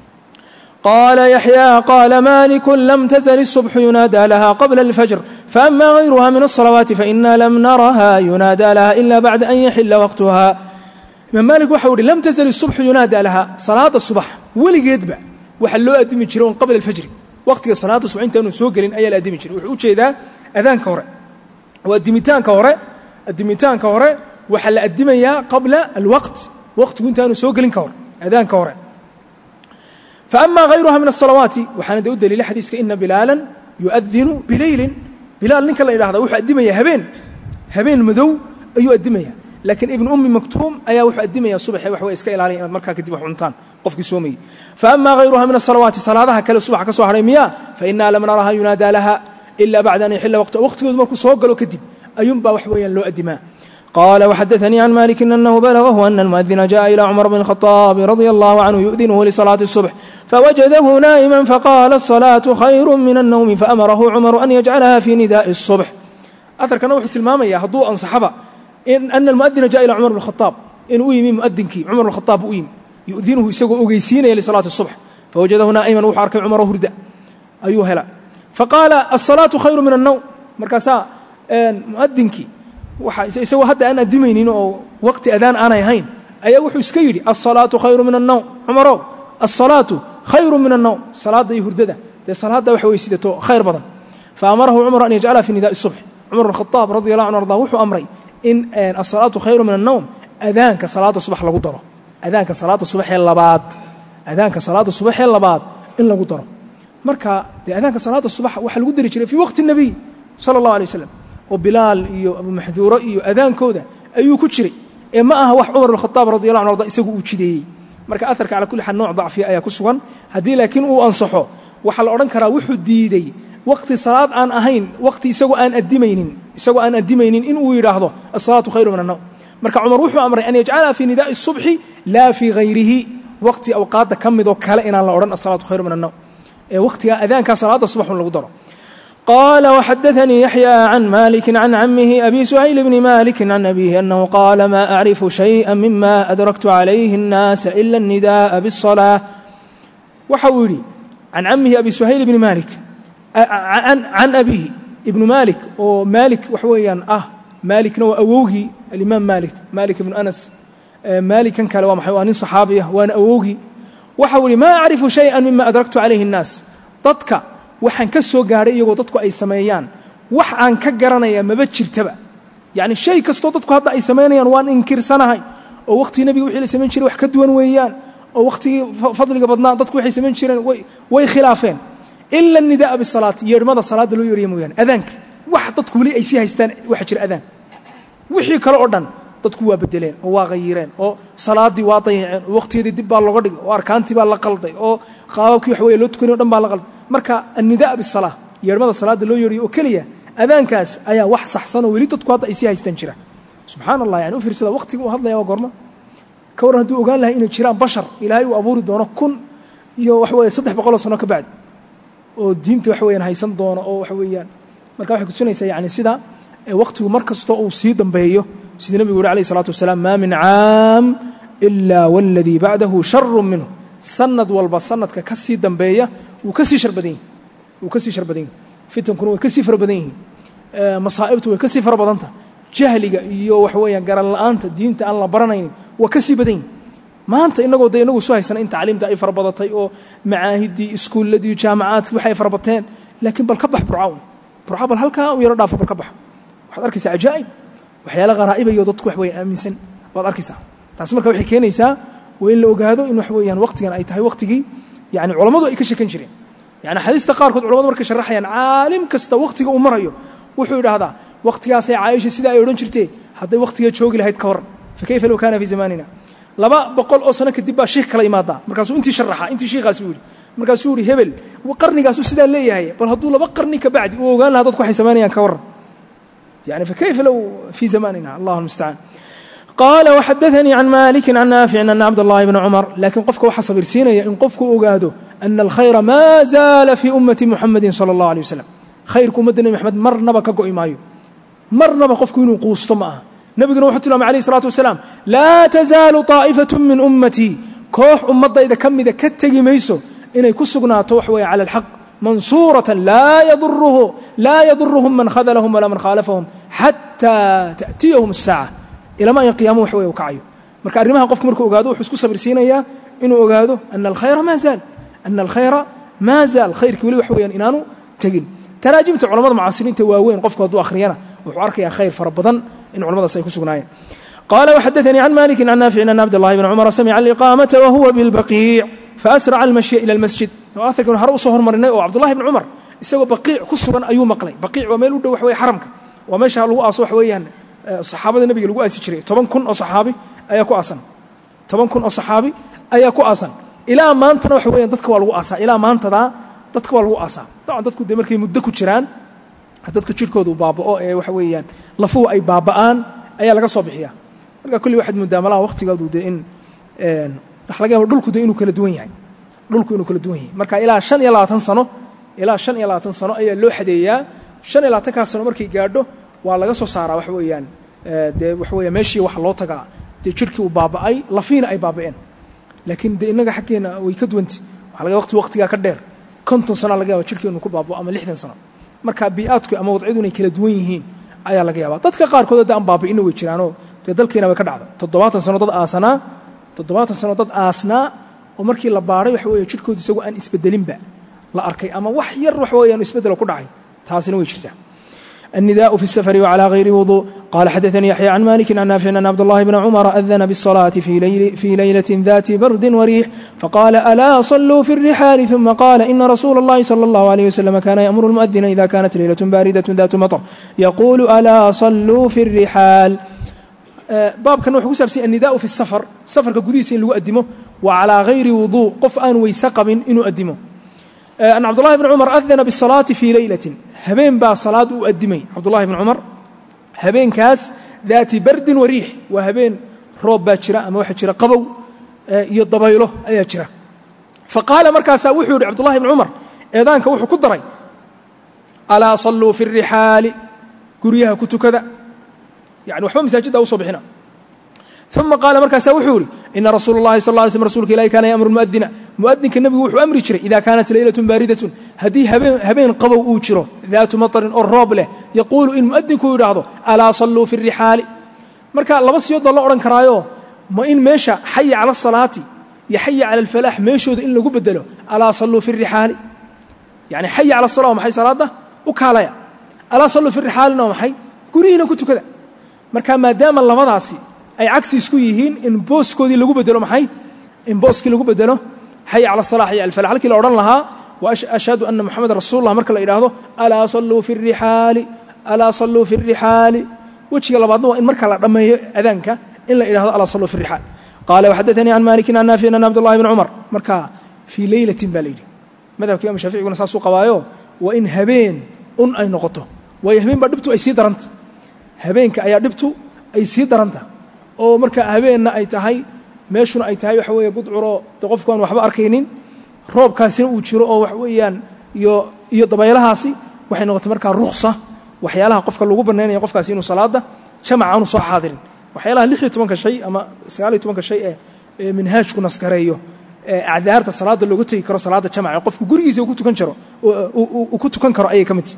قال يحيى قال مالك لم تزل الصبح ينادى لها قبل الفجر فأما غيرها من الصلوات فإنا لم نرها ينادى لها إلا بعد أن يحل وقتها إمام مالك وحوري لم تزل الصبح ينادى لها صلاة الصبح ولقيت بقى وحلوا أدم يجرون قبل الفجر waqtiga salaada subax intaanu soo galin ayaa la adimi jiray wuxuu u jeedaa adaanka hore waa adimitaanka hore waxa la adimayaa qabla alwaqt waqtigu intaanu soo galin ka hor adaanka hore fa amma ghayruha min as-salawaati waxaana u daliilay xadiiska inna bilalan yu'adhinu bilaylin bilal ninka la yiraahdo wuxuu adimaya habeen madow ayuu adimaya laakiin ibn ummi maktuum ayaa wuxuu adimaya subax wax way iska ilaaliyeen inaad markaa kadib wax cuntaan qofkii soomay فأما غيرها من الصلوات صلاتها كلا الصبح كسو حريميا فإنا لم نرها ينادى لها إلا بعد أن يحل وقته markuu soo galo kadib ayuun baa wax weeyaan loo adimaa قال وحدثني عن مالك أنه بلغه أن المؤذن جاء إلى عمر بن الخطاب رضي الله عنه يؤذنه لصلاة الصبح فوجده نائما فقال الصلاة خير من النوم فأمره عمر أن يجعلها في نداء الصبح. أثر كان وحي المامية هدوء أن صحبه أن المؤذن جاء إلى عمر بن الخطاب إن أويم مؤذنك عمر بن الخطاب أويم يؤذنه يسوق أوجيسين لصلاة الصبح فوجده نائما وحرك عمر هردا أيها لا فقال الصلاة خير من النوم مركزا مؤذنك يسوى هذا أنا دمينين أو وقت أذان أنا يهين أي وحي سكيري الصلاة خير من النوم عمر الصلاة خير من النوم صلاة يهردده صلاة وحوي سيدته خير بدن فأمره عمر أن يجعلها في نداء الصبح عمر الخطاب رضي الله عنه وارضاه وحو أمري إن الصلاة خير من النوم أذانك صلاة الصبح لقدره أذانك صلاة الصبح اللباد أذانك صلاة الصبح اللباد إن لقدره مركا أذانك صلاة الصبح وحل قدر يجري في وقت النبي صلى الله عليه وسلم وبلال إيو أبو محذورة إيو أذان كودا أيو كتشري إما وح عمر الخطاب رضي الله عنه وارضاه يسوق وجدي مركا أثرك على كل حال نوع ضعف في آية كسوان هدي لكن هو أنصحه وحل أوران كرا وحو ديدي وقت صلاة أن أهين وقت يسوى أن أدمينين إن ويراهضه الصلاة خير من النوم مركا عمر وحو أمر أن يجعلها في نداء الصبح لا في غيره وقت أوقات كم ذو كلا إن الله أوران الصلاة خير من النوم وقت أذان كصلاة الصبح من الغدرة. قال وحدثني يحيى عن مالك عن عمه أبي سهيل بن مالك عن أبيه أنه قال ما أعرف شيئا مما أدركت عليه الناس إلا النداء بالصلاة. وحولي عن عمه أبي سهيل بن مالك عن أبيه ابن مالك ومالك وحويا مالك نو أووغي الإمام مالك بن أنس مالك كان كلام حيوان صحابيه وأنا أووغي وحولي ما أعرف شيئا مما أدركت عليه الناس ضدك وحن كسو غاري ضدك أي سميان وحن كجرنا ما بتشر تبع يعني الشيء كستو ضدك هذا أي سميان وان إنكر سنة هاي أو وقت نبي وحي لسمين شر وحكدون ويان أو وقت فضل قبضنا ضدك وحي سمين شر وي خلافين إلا النداء بالصلاة يرمض الصلاة لو يريمويان أذانك واحد ضدك لي أي سي هيستان واحد شر أذان وحي كلا أردن ضدك وبدلين أو غيرين أو صلاة دي واطيين وقت يدي دب على الغرق وأركانتي بالقلدي أو قاوك يحوي لو تكونوا دم بالقلد مركا النداء بالصلاة يرمض الصلاة لو يري وكلية أذان كاس أيا وح صحصن ولي ضدك واطي أي سي هيستان شرا سبحان الله يعني وفي رسالة وقتي وهذا يا وقرمة كورنا دو قال لها إنه شران بشر إلهي وأبوري دونه كن يو وحوي صدح بقول صناك بعد ودينت وحويان هيسن دونه أو وحويان مركا وحكي تسونيسا يعني سيدا وقته مركز تو سيدن بهيو سيدنا النبي عليه الصلاة والسلام ما من عام إلا والذي بعده شر منه سند والبسند ككسي دنبية وكسي شربدين فتن كانوا كسي فربدين مصائبته وكسي فربدانته جهلك iyo wax weeyaan garan la'aanta diinta aan la baranayn وكسي بدين ما أنت إنه قد ينقص سواء سنة أنت علمت أي فربضتي أو معاهدي إسكولدي جامعات وحي فربطين لكن بالكبح برعون هالكا ويرد عفوا بالكبح واحد أركيس عجائب وحياله غرائبة يضطك وحوي آمن سن والأركيسة تسمعك وحي كينيسا وإلا وجهده إنه حويان وقت يعني أي تهي وقتي يعني علماء إيش كنشرين يعني حديث تقارك علماء مركز شرح يعني عالم كست وقتي أمره وحول هذا وقتها سيعايش سيدا يورن شرتي هذا وقتها شوقي لهيد كور فكيف لو كان في زماننا لبا بقول أصلا كدبا شيخ كلا يمادا مركزو أنت شرحها أنت شيخ غاسوري مركزوري هبل وقرني غاسو سيدا ليه هي بل هدول بقرني كبعد وقال هذا تكو حي زمانيا كور يعني فكيف لو في زماننا الله المستعان. قال وحدثني عن مالك عن نافع أن عبد الله بن عمر لكن قفك وحسب رسينا إن قفك أقاده أن الخير ما زال في أمة محمد صلى الله عليه وسلم خيركم مدن محمد مرنا بكقو إمايو مرنا بقفك ينقوص طمأه نبينا وحده عليه الصلاة والسلام لا تزال طائفة من أمتي كوح أمضى إذا كم إذا كتجي ميسو إن يكسقنا توحوي على الحق منصورة لا يضرهم من خذلهم ولا من خالفهم حتى تأتيهم الساعة إلى ما يقيموا حوي وكعيو مركا أرمها قفك مركو أقادو حسكو صبر سينيا إنه أقادو أن الخير ما زال خير كولي وحويا إنانو تجين تراجمت علماء معاصرين تواوين قفك ودو آخريانا وحوارك يا خير فربضا إن علماء سيكسقناين. قال وحدثني عن مالك عن نافع أن عبد الله بن عمر سمع الإقامة وهو بالبقيع فأسرع المشي إلى المسجد وأثق أن هرأ صهر مرنا وعبد الله بن عمر يسوى بقيع كسرا أيوم مقلي بقيع وميل ودو وحوي حرمك ومشى له أصوح ويان صحابة النبي لقوا أسيشري طبعا كن أصحابي أيكو أصن أيكو أصن إلى ما أنت وحوي ضدك والو أصا إلى ما أنت ضدك والو أصا طبعا ضدك دمرك يمدك جيران ضدك جيركودو بابا أو وحويان لفو أي بابان ayaa laga soo bixiyaa marka kulli waxaad moodaa malaha waqtigaadu dee in wax laga yaabo dhulku dee inuu kala duwan yahay marka ilaa 25 sano ayaa loo xadeeyaa 25 sano markay gaadho waa laga soo saaraa wax weeyaan dee wax weeyaa meeshii wax loo tagaa dee jirkii uu baaba'ay lafiina ay baaba'een laakiin dee inaga xaqeena way ka duwanti waxa laga waqtiga ka dheer 50 sano laga yaabo jirkeenu ku baaba'o ama 60 sano marka bi'aadku ama wadcidu inay kala duwan yihiin ayaa laga yaabaa dadka qaar kood aan baaba'in way jiraan oo dee dalkeena way ka dhacdo 70 sano dad aasnaa oo markii la baaray wax weeye jirkooda isagu aan isbedelinba la arkay ama wax yar wax weeyaan isbedel ku dhacay taasina way jirtaa النداء في السفر وعلى غير وضوء قال حدثني يحيى عن مالك عن نافع أن عبد الله بن عمر أذن بالصلاة في ليلة ذات برد وريح فقال ألا صلوا في الرحال ثم قال إن رسول الله صلى الله عليه وسلم كان يأمر المؤذن إذا كانت ليلة باردة ذات مطر يقول ألا صلوا في الرحال باب كان وحو سبسي النداء في السفر سفر كقديس إن لو أدمه وعلى غير وضوء قفآن ويسقب إنه أدمه أن عبد الله بن عمر أذن بالصلاة في ليلة هبين با صلاة أدمي عبد الله بن عمر هبين كاس ذات برد وريح وهبين روب باتشرا أما واحد شرا قبو يضبايله أي شرا فقال مركاسا وحور عبد الله بن عمر إذان كوحو كدري ألا صلوا في الرحال قريها كنت كذا يعني وحبا مساجد أو صبحنا ثم قال مركاسا وحوري إن رسول الله صلى الله عليه وسلم رسولك إلهي كان يأمر المؤذن مؤذن كالنبي وحو أمر جري إذا كانت ليلة باردة هدي هبين قبو أوجره ذات مطر الراب له يقول إن مؤذن كو يرعضه ألا صلوا في الرحال مركا الله بس يوضى الله أوران كرايو ما إن ميشا حي على الصلاة يحي على الفلاح ميشو إن لقو بدله ألا صلوا في الرحال يعني حي على الصلاة ومحي صلاة ده وكاليا ألا صلوا في الرحال ومحي قرينا كنت كذا مركا ما دام الله مضعسي أي عكس يسكويهين إن بوسكودي لقو بدله محي إن بوسكي لقو بدله حي على الصلاة حي على الفلاح لكن لو لها وأشهد أن محمد رسول الله مركا لإلهه ألا صلوا في الرحال ألا صلوا في الرحال وجه الله بعضه إن مركا لما أذنك إلا إلهه ألا صلوا في الرحال قال وحدثني عن مالك عن نافع أن عبد الله بن عمر مركا في ليلة بالليل ماذا كيوم الشافعي يقول نساسو قوايو وإن هبين أي نقطه ويهبين بدبتو أي سيدرنت هبين كأي دبتو أي سيدرنت أو مركا هبين أي تهي meeshuna ay tahay waxa weeye gudcuro qofkan waxba arkaynin roobkaasina uu jiro oo wax weeyaan iyo dabaylahaasi waxay noqotay markaa ruqsa waxyaalaha qofka lagu banaaneeyo qofkaasi inuu salaada jamaca aanu soo xaadirin waxyaalaha 16 shay ama 19 shay ee minhaajku naskareeyo acdaarta salaada loogu tagi karo salaada jamaca qofku gurigiisa ku tukan karo oo ku tukan karo ay kamid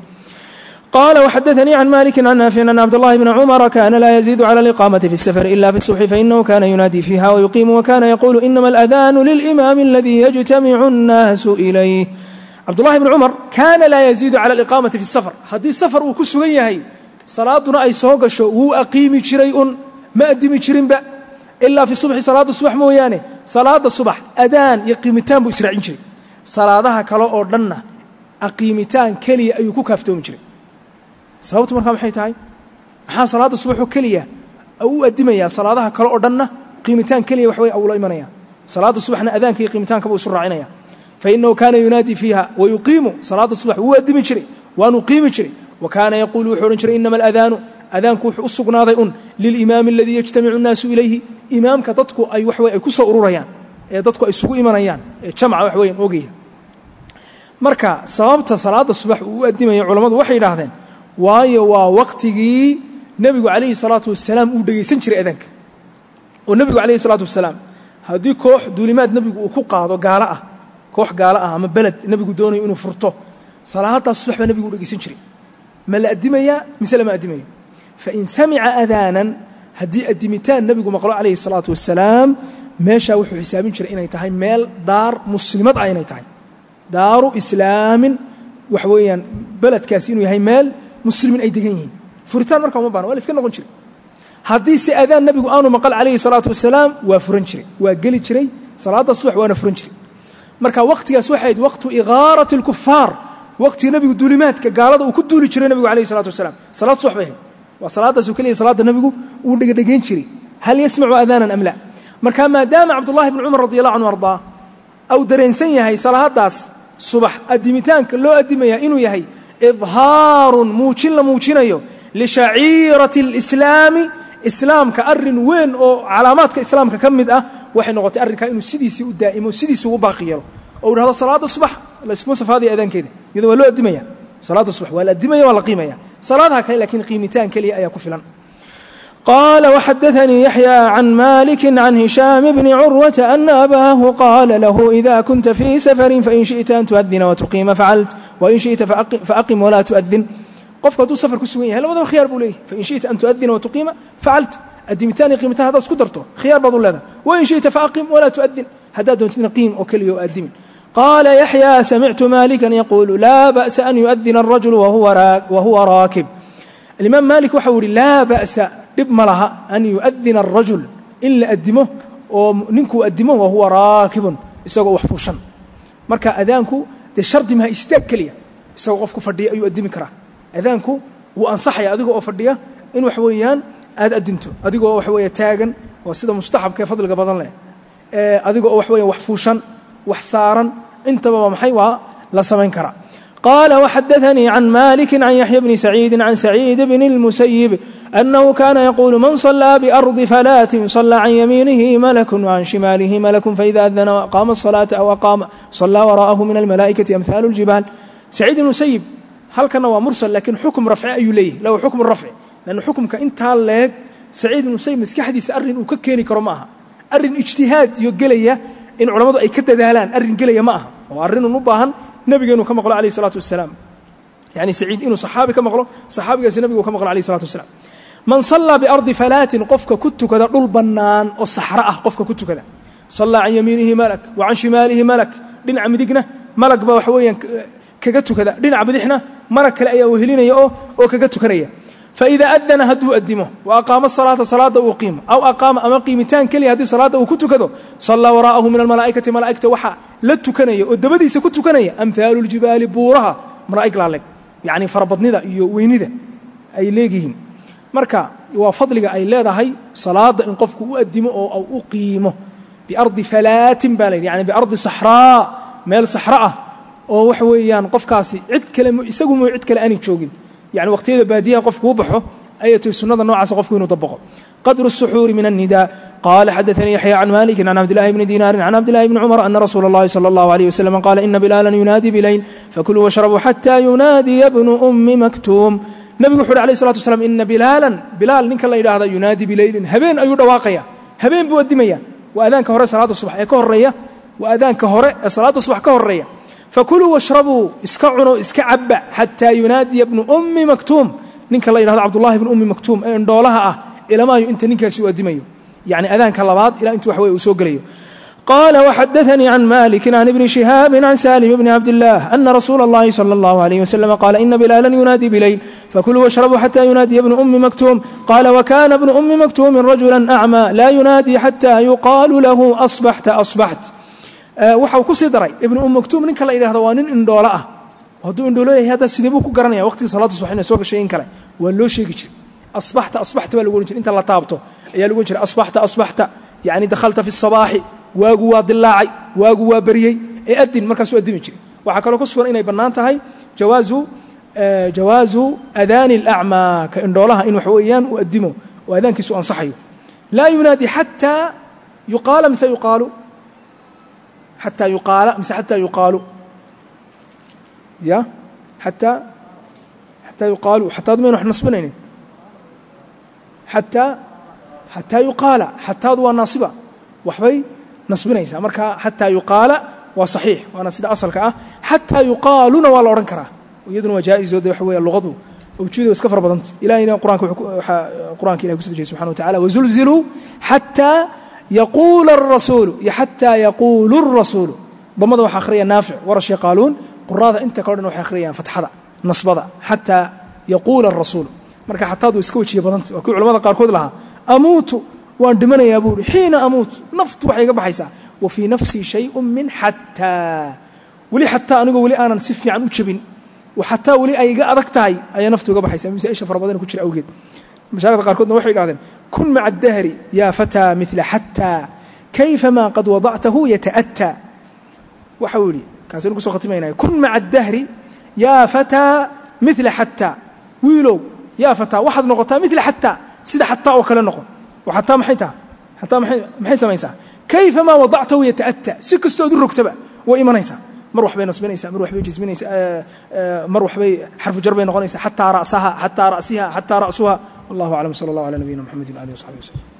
قال وحدثني عن مالك عن نافع أن عبد الله بن عمر كان لا يزيد على الإقامة في السفر إلا في الصبح فإنه كان ينادي فيها ويقيم وكان يقول إنما الأذان للإمام الذي يجتمع الناس إليه عبد الله بن عمر كان لا يزيد على الإقامة في السفر هذه السفر وكسوية هي صلاتنا أي سوق وأقيم شريء ما أدم شرين بأ إلا في الصبح صلاة الصبح مويانه صلاة الصبح أذان يقيمتان بإسرائيل شري صلاةها كلا أردنا أقيمتان كلي أيكو كافتهم شري sababtu markaa maxay tahay maxaa salaada subax kaliya oo adimaya salaadaha kala oo dhanna qiimitaan kaliya wax way awlo imanaya salaada subaxna adaanka iyo qiimitaanka buu suraacinaya fa innahu kana yunadi fiha wa yuqimu salaada subax uu adimi jiray waanu qiimi jiray wa kana yaqulu wuxuu jiray inma al-adhanu adaanku wuxuu sugnaaday lil imam alladhi yajtami'u an-nasu ilayhi imamka dadku ay wax way ku soo ururayaan ee dadku ay isugu imanayaan ee jamca wax way oogaya marka sababta salaada subax uu adimaya culimadu waxay yiraahdeen waayo waa waqtigii nabigu kaleey salaatu wasalaam uu dhageysan jiray adanka oo nabigu kaleey salaatu wasalaam hadii koox duulimaad nabigu uu ku qaado gaala ah koox gaala ah ama balad nabigu doonayo inuu furto salaada subax ba nabigu dhageysan jiray ma la adimaya misla ma adimayo fa in sami'a adhanan hadii adimitaan nabigu maqlo kaleey salaatu wasalaam meesha wuxuu xisaabin jiray inay tahay meel daar muslimad ay inay tahay daaru islaamin wax weeyaan baladkaas inuu yahay meel مسلمين أي دقيقين فرتان مركب مبارك ولا إسكان نقول شيء حديث أذان النبي آنو مقال عليه الصلاة والسلام وفرنشري وقلت شري صلاة الصبح وأنا فرنشري مركب وقت يا سوحيد وقت إغارة الكفار وقت النبي الدولمات كقالد وكدولي شري النبي عليه الصلاة والسلام صلاة الصبح به وصلاة سكلي صلاة النبي ودقيقين شري هل يسمع أذانا أم لا مركب ما دام عبد الله بن عمر رضي الله عنه وارضاه أو درين سنة هي صلاة داس صبح أدمتان كلو أدميا إنو يهي إظهار موجين لموجينيو لشعيرة الإسلام islaamka arrin weyn oo calaamaadka islaamka ka mid ah waxay noqotay arrinkaa inuu sidiisii u daa'imo sidiisii ugu baaqi yeelo oo uu dhahdo salaada subax la iskuma safaadaya aadaankeeda iyadoo waa loo addimaya salaada subax waa la addimaya waa la qiimaya salaadaha kale laakiin qiimitaan keliya ayaa ku filan قال وحدثني يحيى عن مالك عن هشام بن عروة أن أباه قال له إذا كنت في سفر فإن شئت أن تؤذن وتقيم فعلت وإن شئت فأقم ولا تؤذن قفك دو سفر كسوية هل وضع خيار بوليه فإن شئت أن تؤذن وتقيم فعلت أدمتاني قيمتها هذا سكدرته خيار بعض هذا وإن شئت فأقم ولا تؤذن هذا دون تنقيم وكل يؤذن قال يحيى سمعت مالكا يقول لا بأس أن يؤذن الرجل وهو راكب الإمام مالك وحوري لا بأس dhib ma laha an yu'adina الrajul in la addimo oo ninkuu addimo wa huwa raakibun isagoo wax fuushan marka adaanku dee shardi maha istaag keliya isagoo qofku fadhiya ayuu addimi karaa adaanku wuu ansaxaya adigoo oo fadhiya in wax weeyaan aad addinto adigoo wax weeye taagan waa sida mustaxabka ee fadliga badan leh adigoo oo wax weeye wax fuushan wax saaran intaba maxay waa la samayn karaa قال وحدثني عن مالك عن يحيى بن سعيد عن سعيد بن المسيب أنه كان يقول من صلى بأرض فلاة صلى عن يمينه ملك وعن شماله ملك فإذا أذن وأقام الصلاة أو أقام صلى وراءه من الملائكة أمثال الجبال سعيد بن المسيب هل كان مرسل لكن حكم رفع أي ليه له حكم الرفع لأنه حكم كأنت هالك سعيد بن المسيب مسك حديث أرن وككيني كرماها أرن اجتهاد يقليه إن علماء أي كده ذهلان أرن قليه معها وأرن نباهن نبينا كما قال عليه الصلاة والسلام يعني سعيد إنه صحابي كما قالوا صحابي نبي كما قال عليه الصلاة والسلام من صلى بأرض فلات قفك كنت كذا طول بنان والصحراء قفك كنت كذا صلى عن يمينه ملك وعن شماله ملك دين عمدقنا ملك بوحويا كجت كذا دين عبدحنا ملك لا يوهلين يأو أو كجت كريه فإذا أذن هدو أدمه وأقام الصلاة صلاة وقيم أو أقام أما قيمتان كلي هذه صلاة وكنت كذا صلى وراءه من الملائكة ملائكة وحى لتكنية والدبدي سكت كنية أمثال الجبال بورها ملائكة لك يعني فربطني ذا وين ذا أي ليجين مركا وفضلك أي لا هي صلاة إن قفك أقدمه أو أقيمه بأرض فلات بالين يعني بأرض صحراء مال صحراء أو وحويان قف كاسي عد كلام يسقوا عد كلام أني تشوقين يعني وقتها بادية قفك وبحه أية السنة النوع قفك ونطبقه قدر السحور من النداء قال حدثني يحيى عن مالك عن عبد الله بن دينار عن عبد الله بن عمر أن رسول الله صلى الله عليه وسلم قال إن بلالا ينادي بليل فكلوا واشربوا حتى ينادي ابن أم مكتوم نبي يقول عليه الصلاة والسلام إن بلال نك الله هذا ينادي بليل هبين أيود واقيا هبين بودمية وأذان كهرة صلاة الصبح كهرية وأذان كهرة صلاة الصبح كهرية فكلوا واشربوا اسكعوا اسكعب حتى ينادي ابن أم مكتوم نك الله هذا عبد الله بن أم مكتوم إن دولها إلى ما أنت نك سوى دميه يعني أذان كلابات إلى أنت وحوي وسوق ليه قال وحدثني عن مالك عن ابن شهاب عن سالم بن عبد الله أن رسول الله صلى الله عليه وسلم قال إن بلالا ينادي بليل فكلوا واشربوا حتى ينادي ابن أم مكتوم قال وكان ابن أم مكتوم رجلا أعمى لا ينادي حتى يقال له أصبحت وحو كسدري ابن أم مكتوم نك الله إلى هذوانين إندولاء هدو إندولاء هذا سيدبوك قرنيا وقت صلاة الصبح سوق شيء كله ولو شيء أصبحت بالقول أنت لا طابته يا لقول أصبحت يعني دخلت في الصباح واجوا ضلاعي واجوا بريي أدين مركز أدين شيء وحكوا قصة إن بنانتها جواز أذان الأعمى كإن دولها إنه حويان وأدمه وأذان كسوء صحيح لا ينادي حتى يقال مس يقال حتى يقال يا حتى يقال حتى ضمن إحنا نصبنا حتى يقال حتى ذو الناصبة وحبي نصبنا إنسان مركا حتى يقال وصحيح وأنا سيد أصل كأ حتى يقالون ولا رنكره ويدن وجائز ذو حوي اللغة وجود وسكفر بدنت إلى إن قرآن كنا يقصد سبحانه وتعالى وزلزلوا حتى يقول الرسول ضمد وحخريا نافع ورش يقالون قراءة أنت قرن وحخريا فتح نصب حتى يقول الرسول marka xataadu iska wajiye badanta waa ku culimada qaar kood laha amuutu waan dhimanaya buu xiina amuut naftu waxay ga baxaysaa wa fi nafsi shay'un min hatta wali hatta anigu wali aanan si fiican u jabin wa hatta wali ay ga adag tahay ay naftu ga baxaysaa mise ay shafar badan ku jira awgeed mashaariicda qaar koodna waxay yiraahdeen kun ma'a ad-dahri ya fata mithla hatta kayfama qad wada'tahu yata'atta waxa wali kaasina ku soo khatimaynaa kun ma'a ad-dahri ya fata mithla hatta wiilow يا فتى واحد نقطة مثل حتى sida xataa oo kale noqon xataa maxay tahay xataa maxay samaysaa kayfama wadactahu yata'atta si kastoo u rogtaba way imanaysaa mar waxbay nasbinaysaa mar waxbay jisminaysaa mar waxbay xarfu jar bay noqonaysaa xataa ra'saha xataa ra'siha xataa ra'suha wallahu a'lam sallallahu ala nabiyina muhammadin wa alihi wa sahbihi